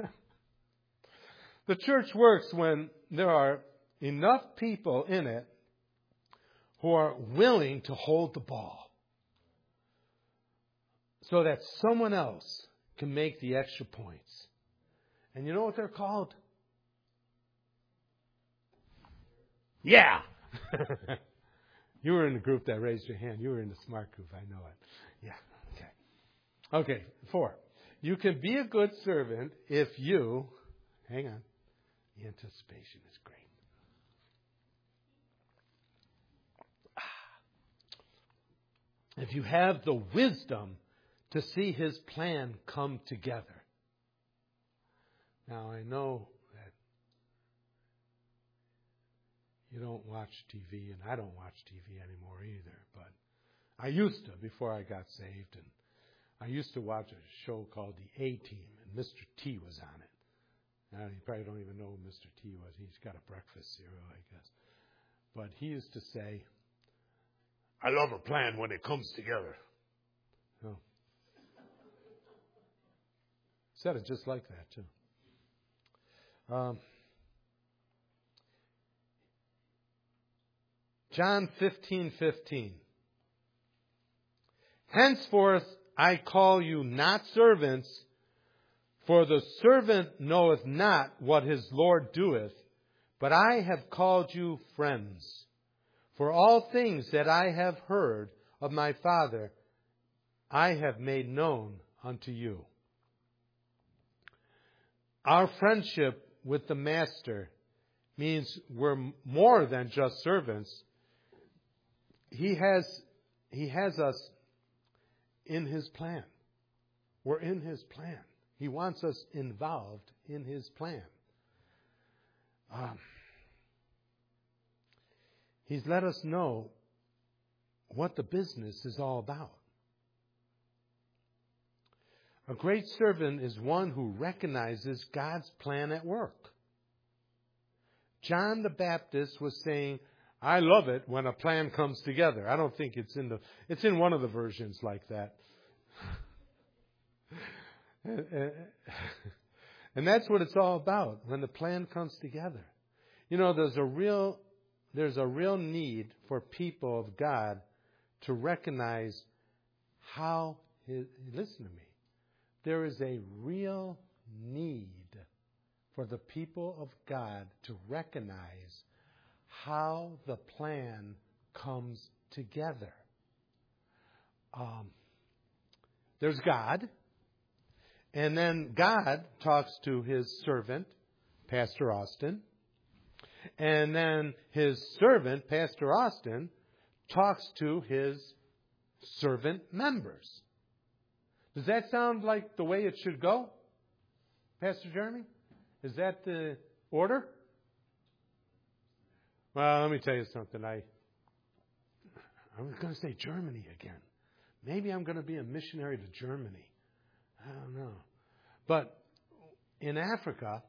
The church works when there are enough people in it who are willing to hold the ball, so that someone else can make the extra points. And you know what they're called? Yeah. You were in the group that raised your hand. You were in the smart group. I know it. Yeah. Okay. 4. You can be a good servant if you Hang on. The anticipation is great. If you have the wisdom to see His plan come together. Now, I know that you don't watch TV, and I don't watch TV anymore either, but I used to before I got saved, and I used to watch a show called The A-Team, and Mr. T was on it. Now, you probably don't even know who Mr. T was. He's got a breakfast cereal, I guess. But he used to say, I love a plan when it comes together. Oh. Said it just like that, too. John 15:15. Henceforth I call you not servants, for the servant knoweth not what his Lord doeth, but I have called you friends. For all things that I have heard of my Father, I have made known unto you. Our friendship with the Master means we're more than just servants. He has us in His plan. We're in His plan. He wants us involved in His plan. He's let us know what the business is all about. A great servant is one who recognizes God's plan at work. John the Baptist was saying, I love it when a plan comes together. I don't think it's in one of the versions like that. And that's what it's all about, when the plan comes together. You know, there's a real need for people of God to recognize listen to me. There is a real need for the people of God to recognize how the plan comes together. There's God, and then God talks to His servant, Pastor Austin, and then His servant, Pastor Austin, talks to his servant members. Does that sound like the way it should go, Pastor Jeremy? Is that the order? Well, let me tell you something. I was going to say Germany again. Maybe I'm going to be a missionary to Germany. I don't know. But in Africa,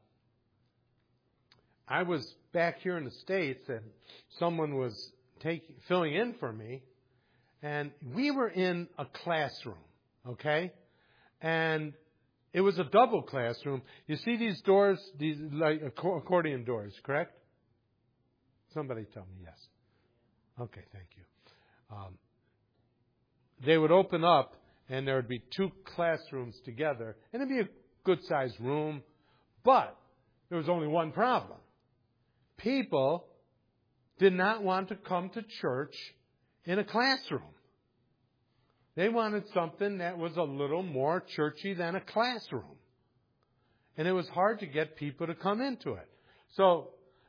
I was back here in the States, and someone was filling in for me, and we were in a classroom, okay? And it was a double classroom. You see these doors, these like accordion doors, correct? Somebody tell me yes. Okay, thank you. They would open up, and there would be two classrooms together, and it'd be a good-sized room, but there was only one problem. People did not want to come to church in a classroom. They wanted something that was a little more churchy than a classroom. And it was hard to get people to come into it. So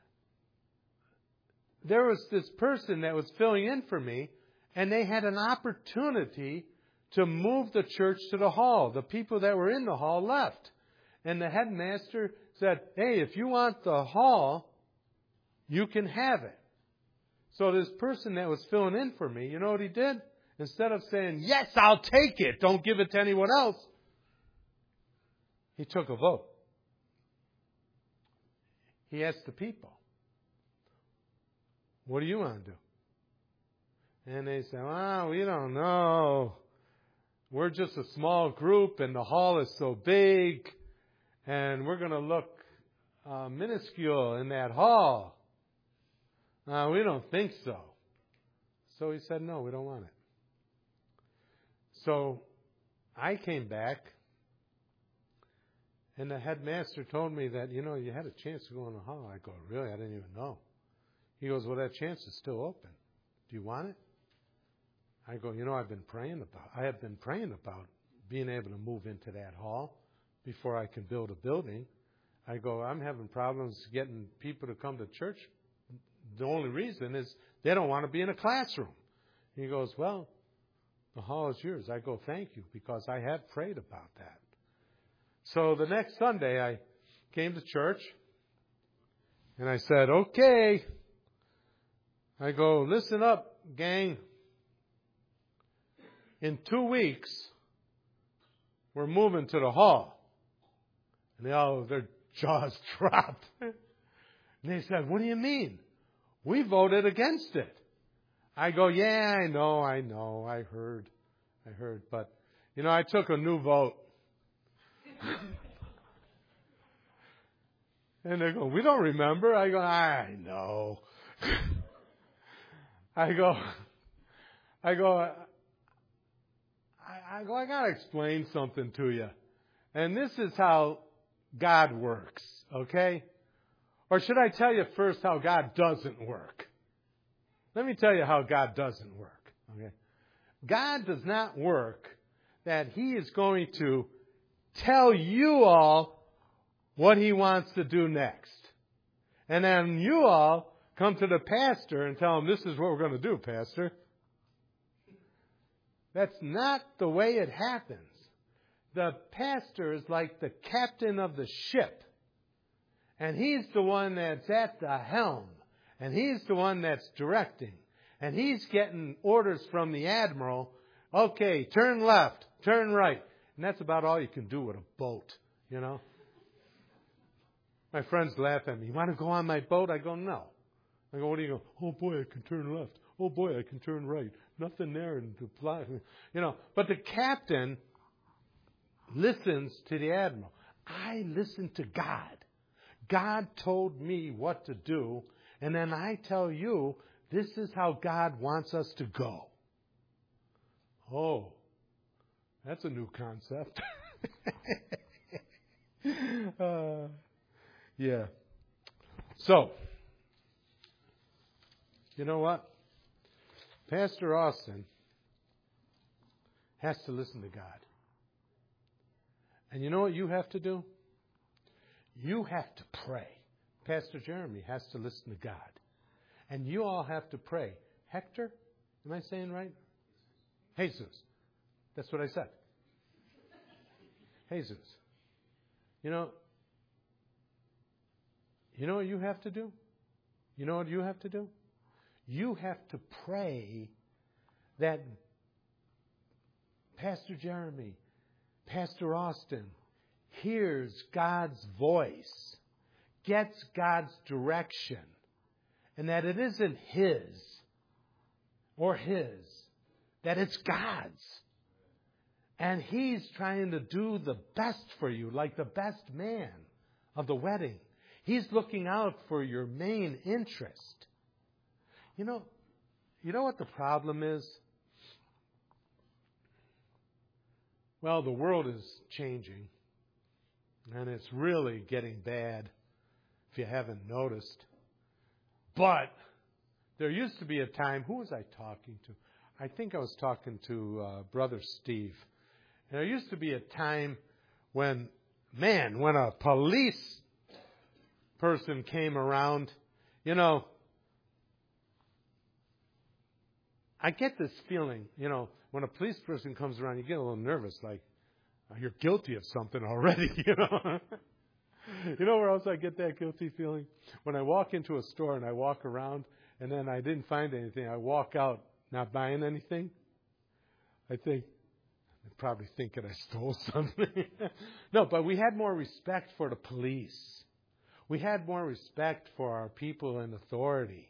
there was this person that was filling in for me, and they had an opportunity to move the church to the hall. The people that were in the hall left. And the headmaster said, hey, if you want the hall, you can have it. So this person that was filling in for me, you know what he did? Instead of saying, yes, I'll take it, don't give it to anyone else, he took a vote. He asked the people, what do you want to do? And they said, well, we don't know. We're just a small group, and the hall is so big, and we're going to look minuscule in that hall. We don't think so. So he said, no, we don't want it. So I came back, and the headmaster told me that, you had a chance to go in the hall. I go, really? I didn't even know. He goes, well, that chance is still open. Do you want it? I go, I have been praying about being able to move into that hall before I can build a building. I go, I'm having problems getting people to come to church. The only reason is they don't want to be in a classroom. He goes, well, the hall is yours. I go, thank you, because I have prayed about that. So the next Sunday, I came to church, and I said, okay. I go, listen up, gang. In 2 weeks, we're moving to the hall. And their jaws dropped. And they said, what do you mean? We voted against it. I go, yeah, I know, I heard. But, I took a new vote. And they go, we don't remember. I go, I know. I got to explain something to you. And this is how God works, okay? Or should I tell you first how God doesn't work? Let me tell you how God doesn't work, okay? God does not work that He is going to tell you all what He wants to do next. And then you all come to the pastor and tell him, this is what we're going to do, Pastor. That's not the way it happens. The pastor is like the captain of the ship. And he's the one that's at the helm. And he's the one that's directing. And he's getting orders from the admiral. Okay, turn left, turn right. And that's about all you can do with a boat, My friends laugh at me. You want to go on my boat? I go, no. I go, what do you go? Oh, boy, I can turn left. Oh, boy, I can turn right. Nothing there. And But the captain listens to the admiral. I listen to God. God told me what to do. And then I tell you, this is how God wants us to go. Oh, that's a new concept. Yeah. So, you know what? Pastor Austin has to listen to God. And you know what you have to do? You have to pray. Pastor Jeremy has to listen to God. And you all have to pray. Hector? Am I saying right? Jesus. That's what I said. Jesus. You know what you have to do? You know what you have to do? You have to pray that Pastor Jeremy, Pastor Austin, hears God's voice, gets God's direction, and that it isn't his, that it's God's. And He's trying to do the best for you, like the best man of the wedding. He's looking out for your main interest. You know what the problem is? Well, the world is changing, and it's really getting bad, if you haven't noticed. But there used to be a time, who was I talking to? I think I was talking to Brother Steve. And there used to be a time when a police person came around, I get this feeling, when a police person comes around, you get a little nervous, like, you're guilty of something already, You know where else I get that guilty feeling? When I walk into a store and I walk around and then I didn't find anything, I walk out not buying anything. They're probably thinking I stole something. No, but we had more respect for the police. We had more respect for our people in authority.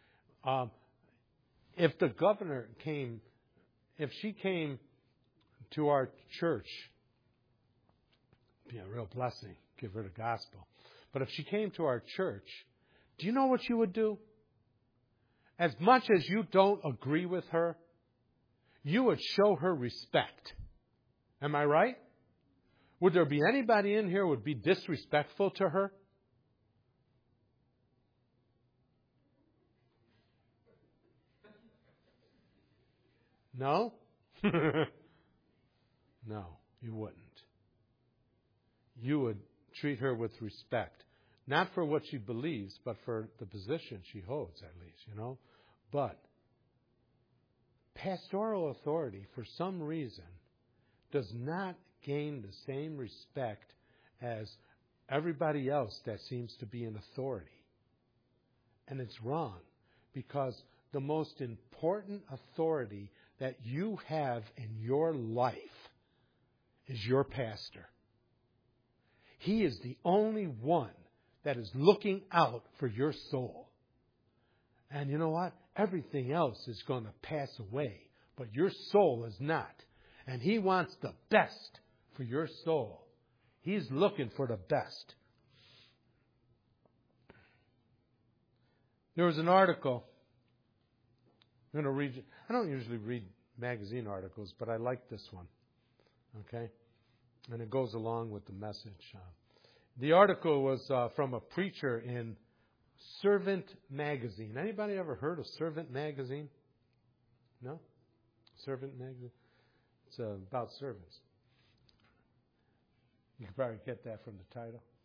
If the governor came, if she came to our church, it'd be a real blessing. Give her the gospel. But if she came to our church, do you know what you would do? As much as you don't agree with her, you would show her respect. Am I right? Would there be anybody in here who would be disrespectful to her? No? No, you wouldn't. You would treat her with respect. Not for what she believes, but for the position she holds, at least, you know. But pastoral authority, for some reason, does not gain the same respect as everybody else that seems to be in authority. And it's wrong, because the most important authority that you have in your life is your pastor. He is the only one that is looking out for your soul. And you know what? Everything else is going to pass away, but your soul is not. And He wants the best for your soul. He's looking for the best. There was an article. I'm going to read. I don't usually read magazine articles, but I like this one. Okay? And it goes along with the message. The article was from a preacher in Servant Magazine. Anybody ever heard of Servant Magazine? No? Servant Magazine? It's about servants. You can probably get that from the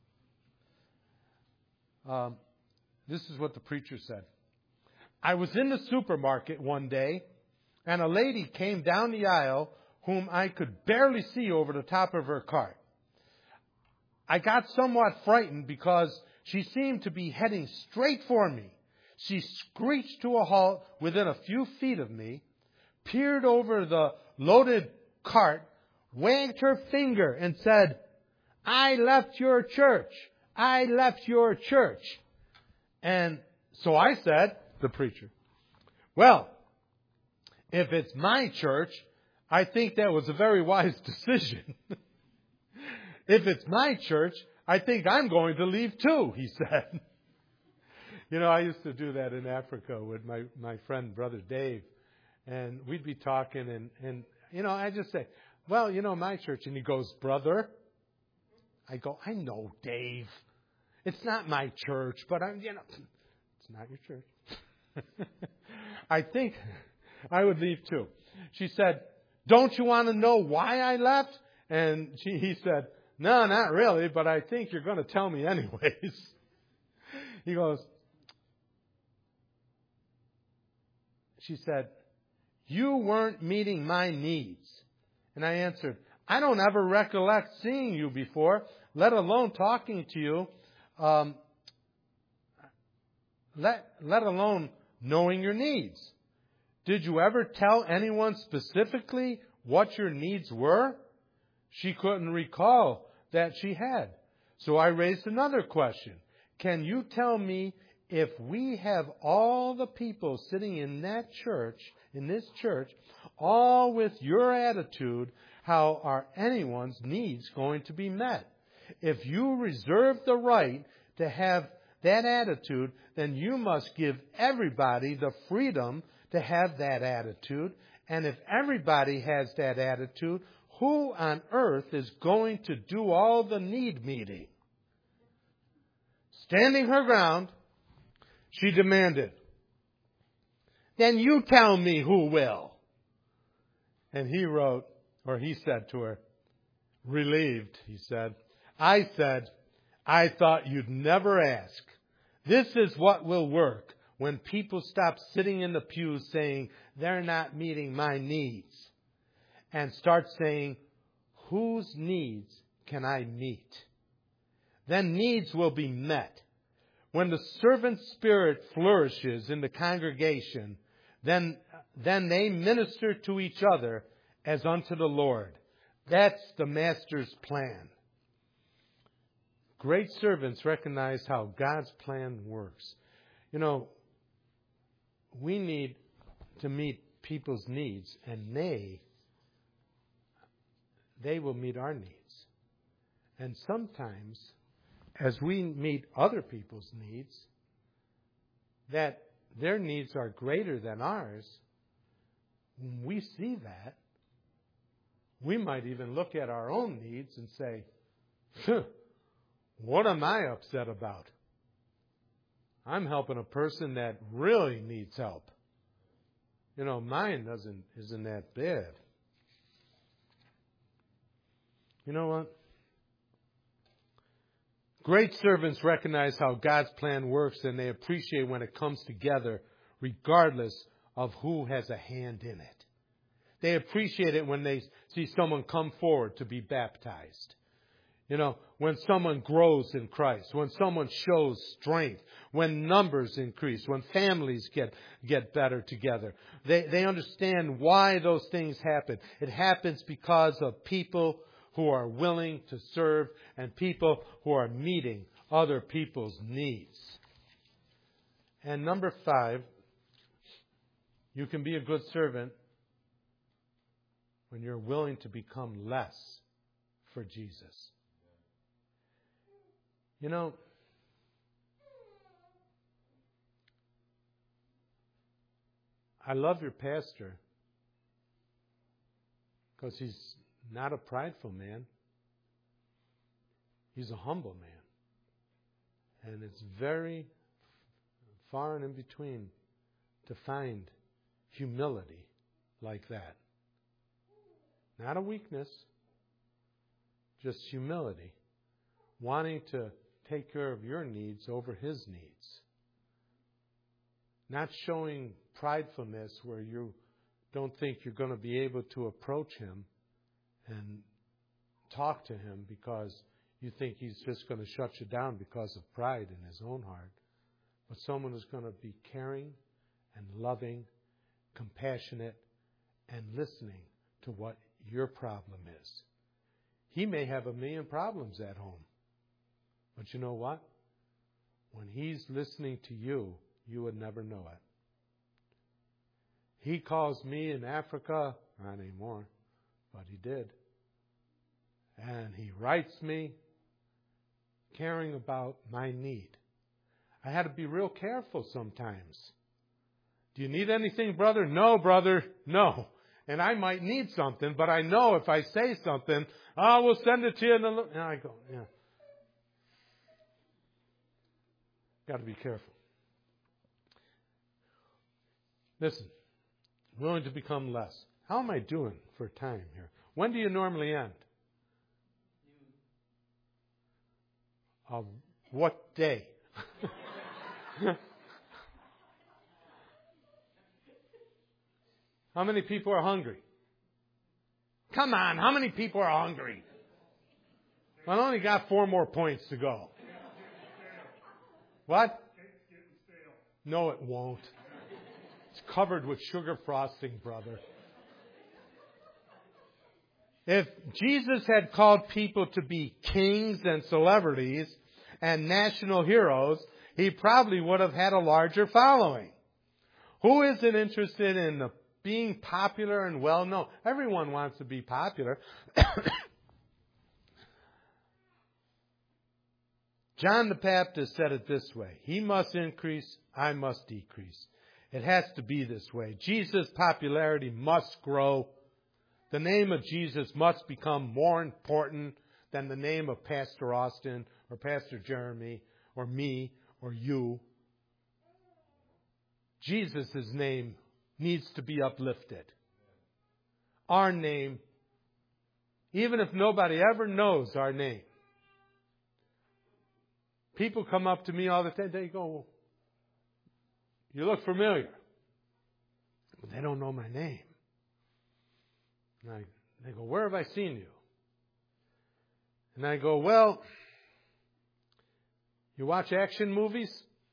title. This is what the preacher said. I was in the supermarket one day, and a lady came down the aisle whom I could barely see over the top of her cart. I got somewhat frightened because she seemed to be heading straight for me. She screeched to a halt within a few feet of me, peered over the loaded cart, wagged her finger, and said, "I left your church. I left your church." And so I said, the preacher, "Well, if it's my church, I think that was a very wise decision." "If it's my church, I think I'm going to leave too," he said. You know, I used to do that in Africa with my friend, Brother Dave. And we'd be talking and you know, I just say, "Well, you know, my church." And he goes, "Brother." I go, "I know, Dave. It's not my church, but it's not your church." I think I would leave too. She said, "Don't you want to know why I left?" And he said, "No, not really, but I think you're going to tell me anyways." He goes, she said, "You weren't meeting my needs." And I answered, "I don't ever recollect seeing you before, let alone talking to you, let alone knowing your needs. Did you ever tell anyone specifically what your needs were?" She couldn't recall that she had. So I raised another question. "Can you tell me, if we have all the people sitting in that church, in this church, all with your attitude, how are anyone's needs going to be met? If you reserve the right to have that attitude, then you must give everybody the freedom to have that attitude. And if everybody has that attitude, who on earth is going to do all the need meeting?" Standing her ground, she demanded, "Then you tell me who will." And he said to her, relieved, he said, "I said, I thought you'd never ask. This is what will work when people stop sitting in the pews saying they're not meeting my needs, and start saying, whose needs can I meet? Then needs will be met. When the servant spirit flourishes in the congregation, then they minister to each other as unto the Lord." That's the Master's plan. Great servants recognize how God's plan works. You know, we need to meet people's needs, and they will meet our needs. And sometimes, as we meet other people's needs, that their needs are greater than ours, when we see that, we might even look at our own needs and say, what am I upset about? I'm helping a person that really needs help. You know, mine isn't that bad. You know what? Great servants recognize how God's plan works, and they appreciate when it comes together, regardless of who has a hand in it. They appreciate it when they see someone come forward to be baptized. You know, when someone grows in Christ, when someone shows strength, when numbers increase, when families get better together. They understand why those things happen. It happens because of people who are willing to serve and people who are meeting other people's needs. And number 5, you can be a good servant when you're willing to become less for Jesus. You know, I love your pastor because he's not a prideful man. He's a humble man. And it's very far and in between to find humility like that. Not a weakness, just humility. Wanting to take care of your needs over his needs. Not showing pridefulness where you don't think you're going to be able to approach him and talk to him because you think he's just going to shut you down because of pride in his own heart. But someone who's going to be caring and loving, compassionate, and listening to what your problem is. He may have a million problems at home. But you know what? When he's listening to you, you would never know it. He calls me in Africa, not anymore, but he did. And he writes me caring about my need. I had to be real careful sometimes. Do you need anything, brother? No, brother, no. And I might need something, but I know if I say something, we'll send it to you. And I go, yeah. Got to be careful. Listen, willing to become less. How am I doing for time here? When do you normally end? What day? How many people are hungry? Come on, how many people are hungry? I only got 4 more points to go. What? No, it won't. It's covered with sugar frosting, brother. If Jesus had called people to be kings and celebrities and national heroes, he probably would have had a larger following. Who isn't interested in being popular and well-known? Everyone wants to be popular. John the Baptist said it this way: he must increase, I must decrease. It has to be this way. Jesus' popularity must grow. The name of Jesus must become more important than the name of Pastor Austin or Pastor Jeremy or me or you. Jesus' name needs to be uplifted. Our name, even if nobody ever knows our name. People come up to me all the time. They go, you look familiar. But they don't know my name. And they go, where have I seen you? And I go, well, you watch action movies?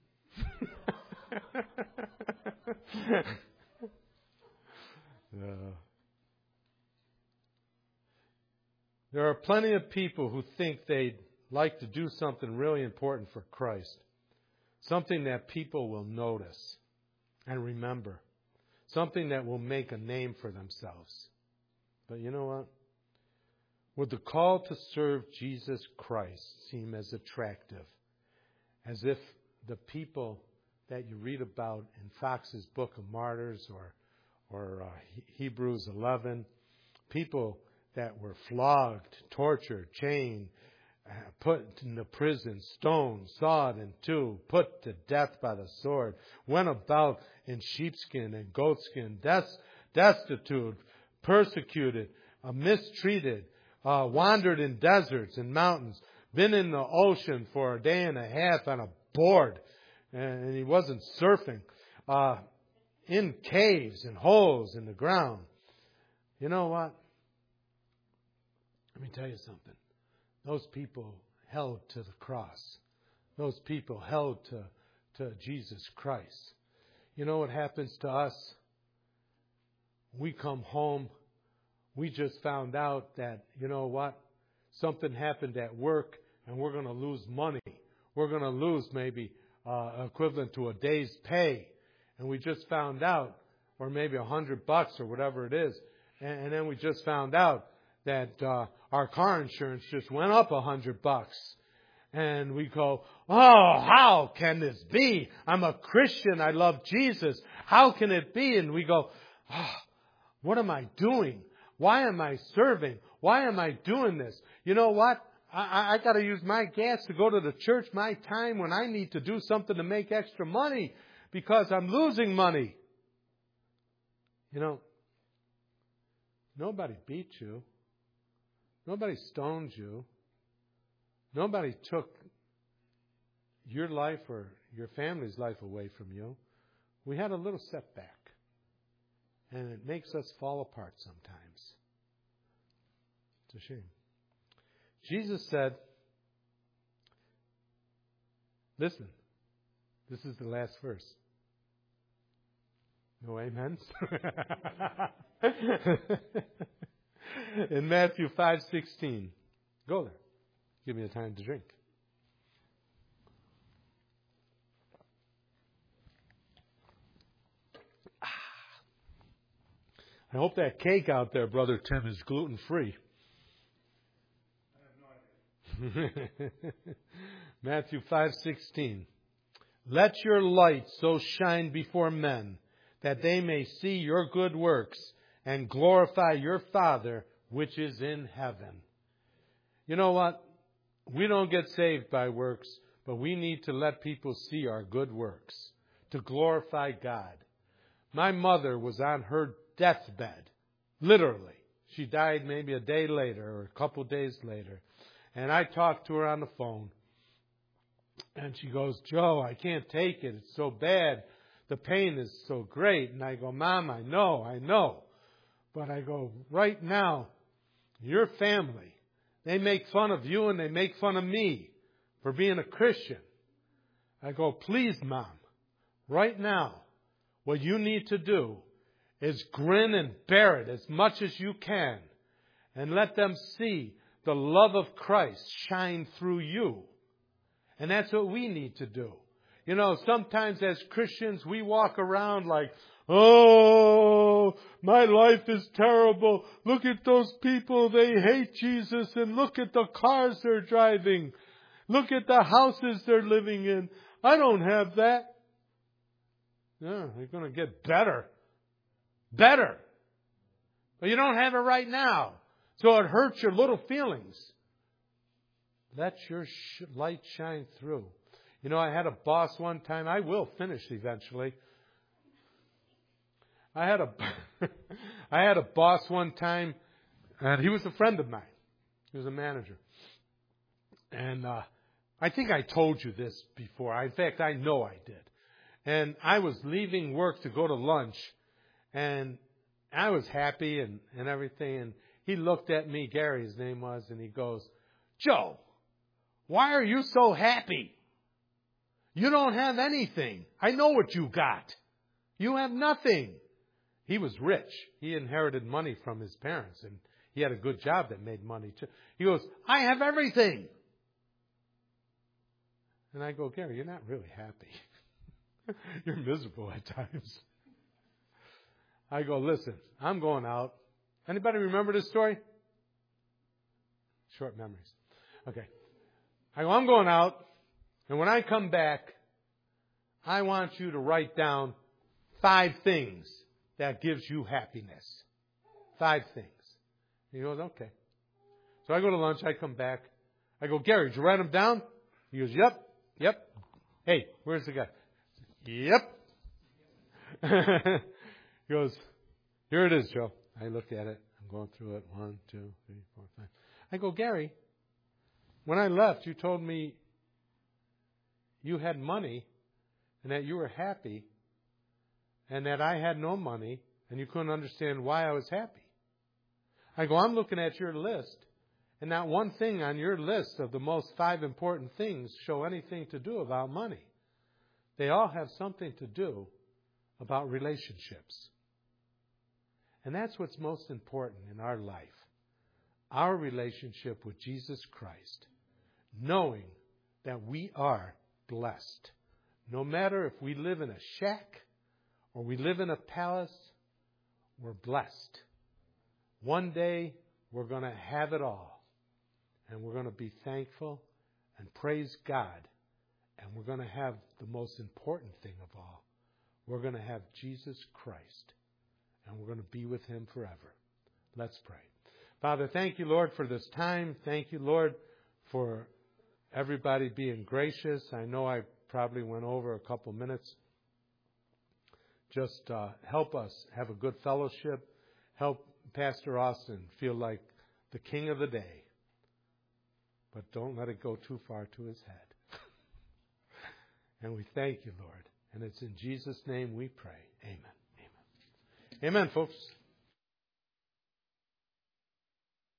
There are plenty of people who think they'd like to do something really important for Christ. Something that people will notice and remember. Something that will make a name for themselves. But you know what? Would the call to serve Jesus Christ seem as attractive as if the people that you read about in Fox's Book of Martyrs or Hebrews 11, people that were flogged, tortured, chained, put into prison, stoned, sawed in two, put to death by the sword, went about in sheepskin and goatskin, destitute, persecuted, mistreated, wandered in deserts and mountains, been in the ocean for a day and a half on a board, and he wasn't surfing, in caves and holes in the ground. You know what? Let me tell you something. Those people held to the cross. Those people held to Jesus Christ. You know what happens to us? We come home. We just found out that, you know what? Something happened at work and we're going to lose money. We're going to lose maybe equivalent to a day's pay. And we just found out, or maybe $100 or whatever it is. And then we just found out that our car insurance just went up $100. And we go, oh, how can this be? I'm a Christian. I love Jesus. How can it be? And we go, oh, what am I doing? Why am I serving? Why am I doing this? You know what? I got to use my gas to go to the church, my time when I need to do something to make extra money because I'm losing money. You know, nobody beat you. Nobody stoned you. Nobody took your life or your family's life away from you. We had a little setback. And it makes us fall apart sometimes. It's a shame. Jesus said, listen, this is the last verse. No amens? In Matthew 5:16. Go there. Give me a time to drink. I hope that cake out there, Brother Tim, is gluten-free. Matthew 5:16. Let your light so shine before men that they may see your good works and glorify your Father which is in heaven. You know what? We don't get saved by works, but we need to let people see our good works to glorify God. My mother was on her deathbed, literally. She died maybe a day later or a couple days later. And I talked to her on the phone. And she goes, Joe, I can't take it. It's so bad. The pain is so great. And I go, Mom, I know. But I go, right now, your family, they make fun of you and they make fun of me for being a Christian. I go, please, Mom, right now, what you need to do is grin and bear it as much as you can and let them see the love of Christ shine through you. And that's what we need to do. You know, sometimes as Christians, we walk around like, oh, my life is terrible. Look at those people. They hate Jesus. And look at the cars they're driving. Look at the houses they're living in. I don't have that. No, they're going to get better. Better. But you don't have it right now. So it hurts your little feelings. Let your light shine through. You know, I had a boss one time. I will finish eventually. I had a boss one time, and he was a friend of mine. He was a manager. And I think I told you this before. In fact, I know I did. And I was leaving work to go to lunch, and I was happy and everything. And he looked at me, Gary, his name was, and he goes, Joe, why are you so happy? You don't have anything. I know what you got. You have nothing. He was rich. He inherited money from his parents, and he had a good job that made money too. He goes, I have everything. And I go, Gary, you're not really happy. You're miserable at times. I go, listen, I'm going out. Anybody remember this story? Short memories. Okay. I go, I'm going out, and when I come back, I want you to write down 5 things that gives you happiness. 5 things. He goes, okay. So I go to lunch, I come back. I go, Gary, did you write them down? He goes, yep. Hey, where's the guy? Yep. He goes, here it is, Joe. I look at it. I'm going through it. 1, 2, 3, 4, 5. I go, Gary, when I left, you told me you had money and that you were happy and that I had no money and you couldn't understand why I was happy. I go, I'm looking at your list, and not one thing on your list of the most 5 important things show anything to do about money. They all have something to do about relationships. And that's what's most important in our life. Our relationship with Jesus Christ. Knowing that we are blessed. No matter if we live in a shack or we live in a palace, we're blessed. One day, we're going to have it all. And we're going to be thankful and praise God. And we're going to have the most important thing of all. We're going to have Jesus Christ. And we're going to be with Him forever. Let's pray. Father, thank you, Lord, for this time. Thank you, Lord, for everybody being gracious. I know I probably went over a couple minutes. Just help us have a good fellowship. Help Pastor Austin feel like the king of the day. But don't let it go too far to his head. And we thank you, Lord. And it's in Jesus' name we pray. Amen. Amen. Amen, folks.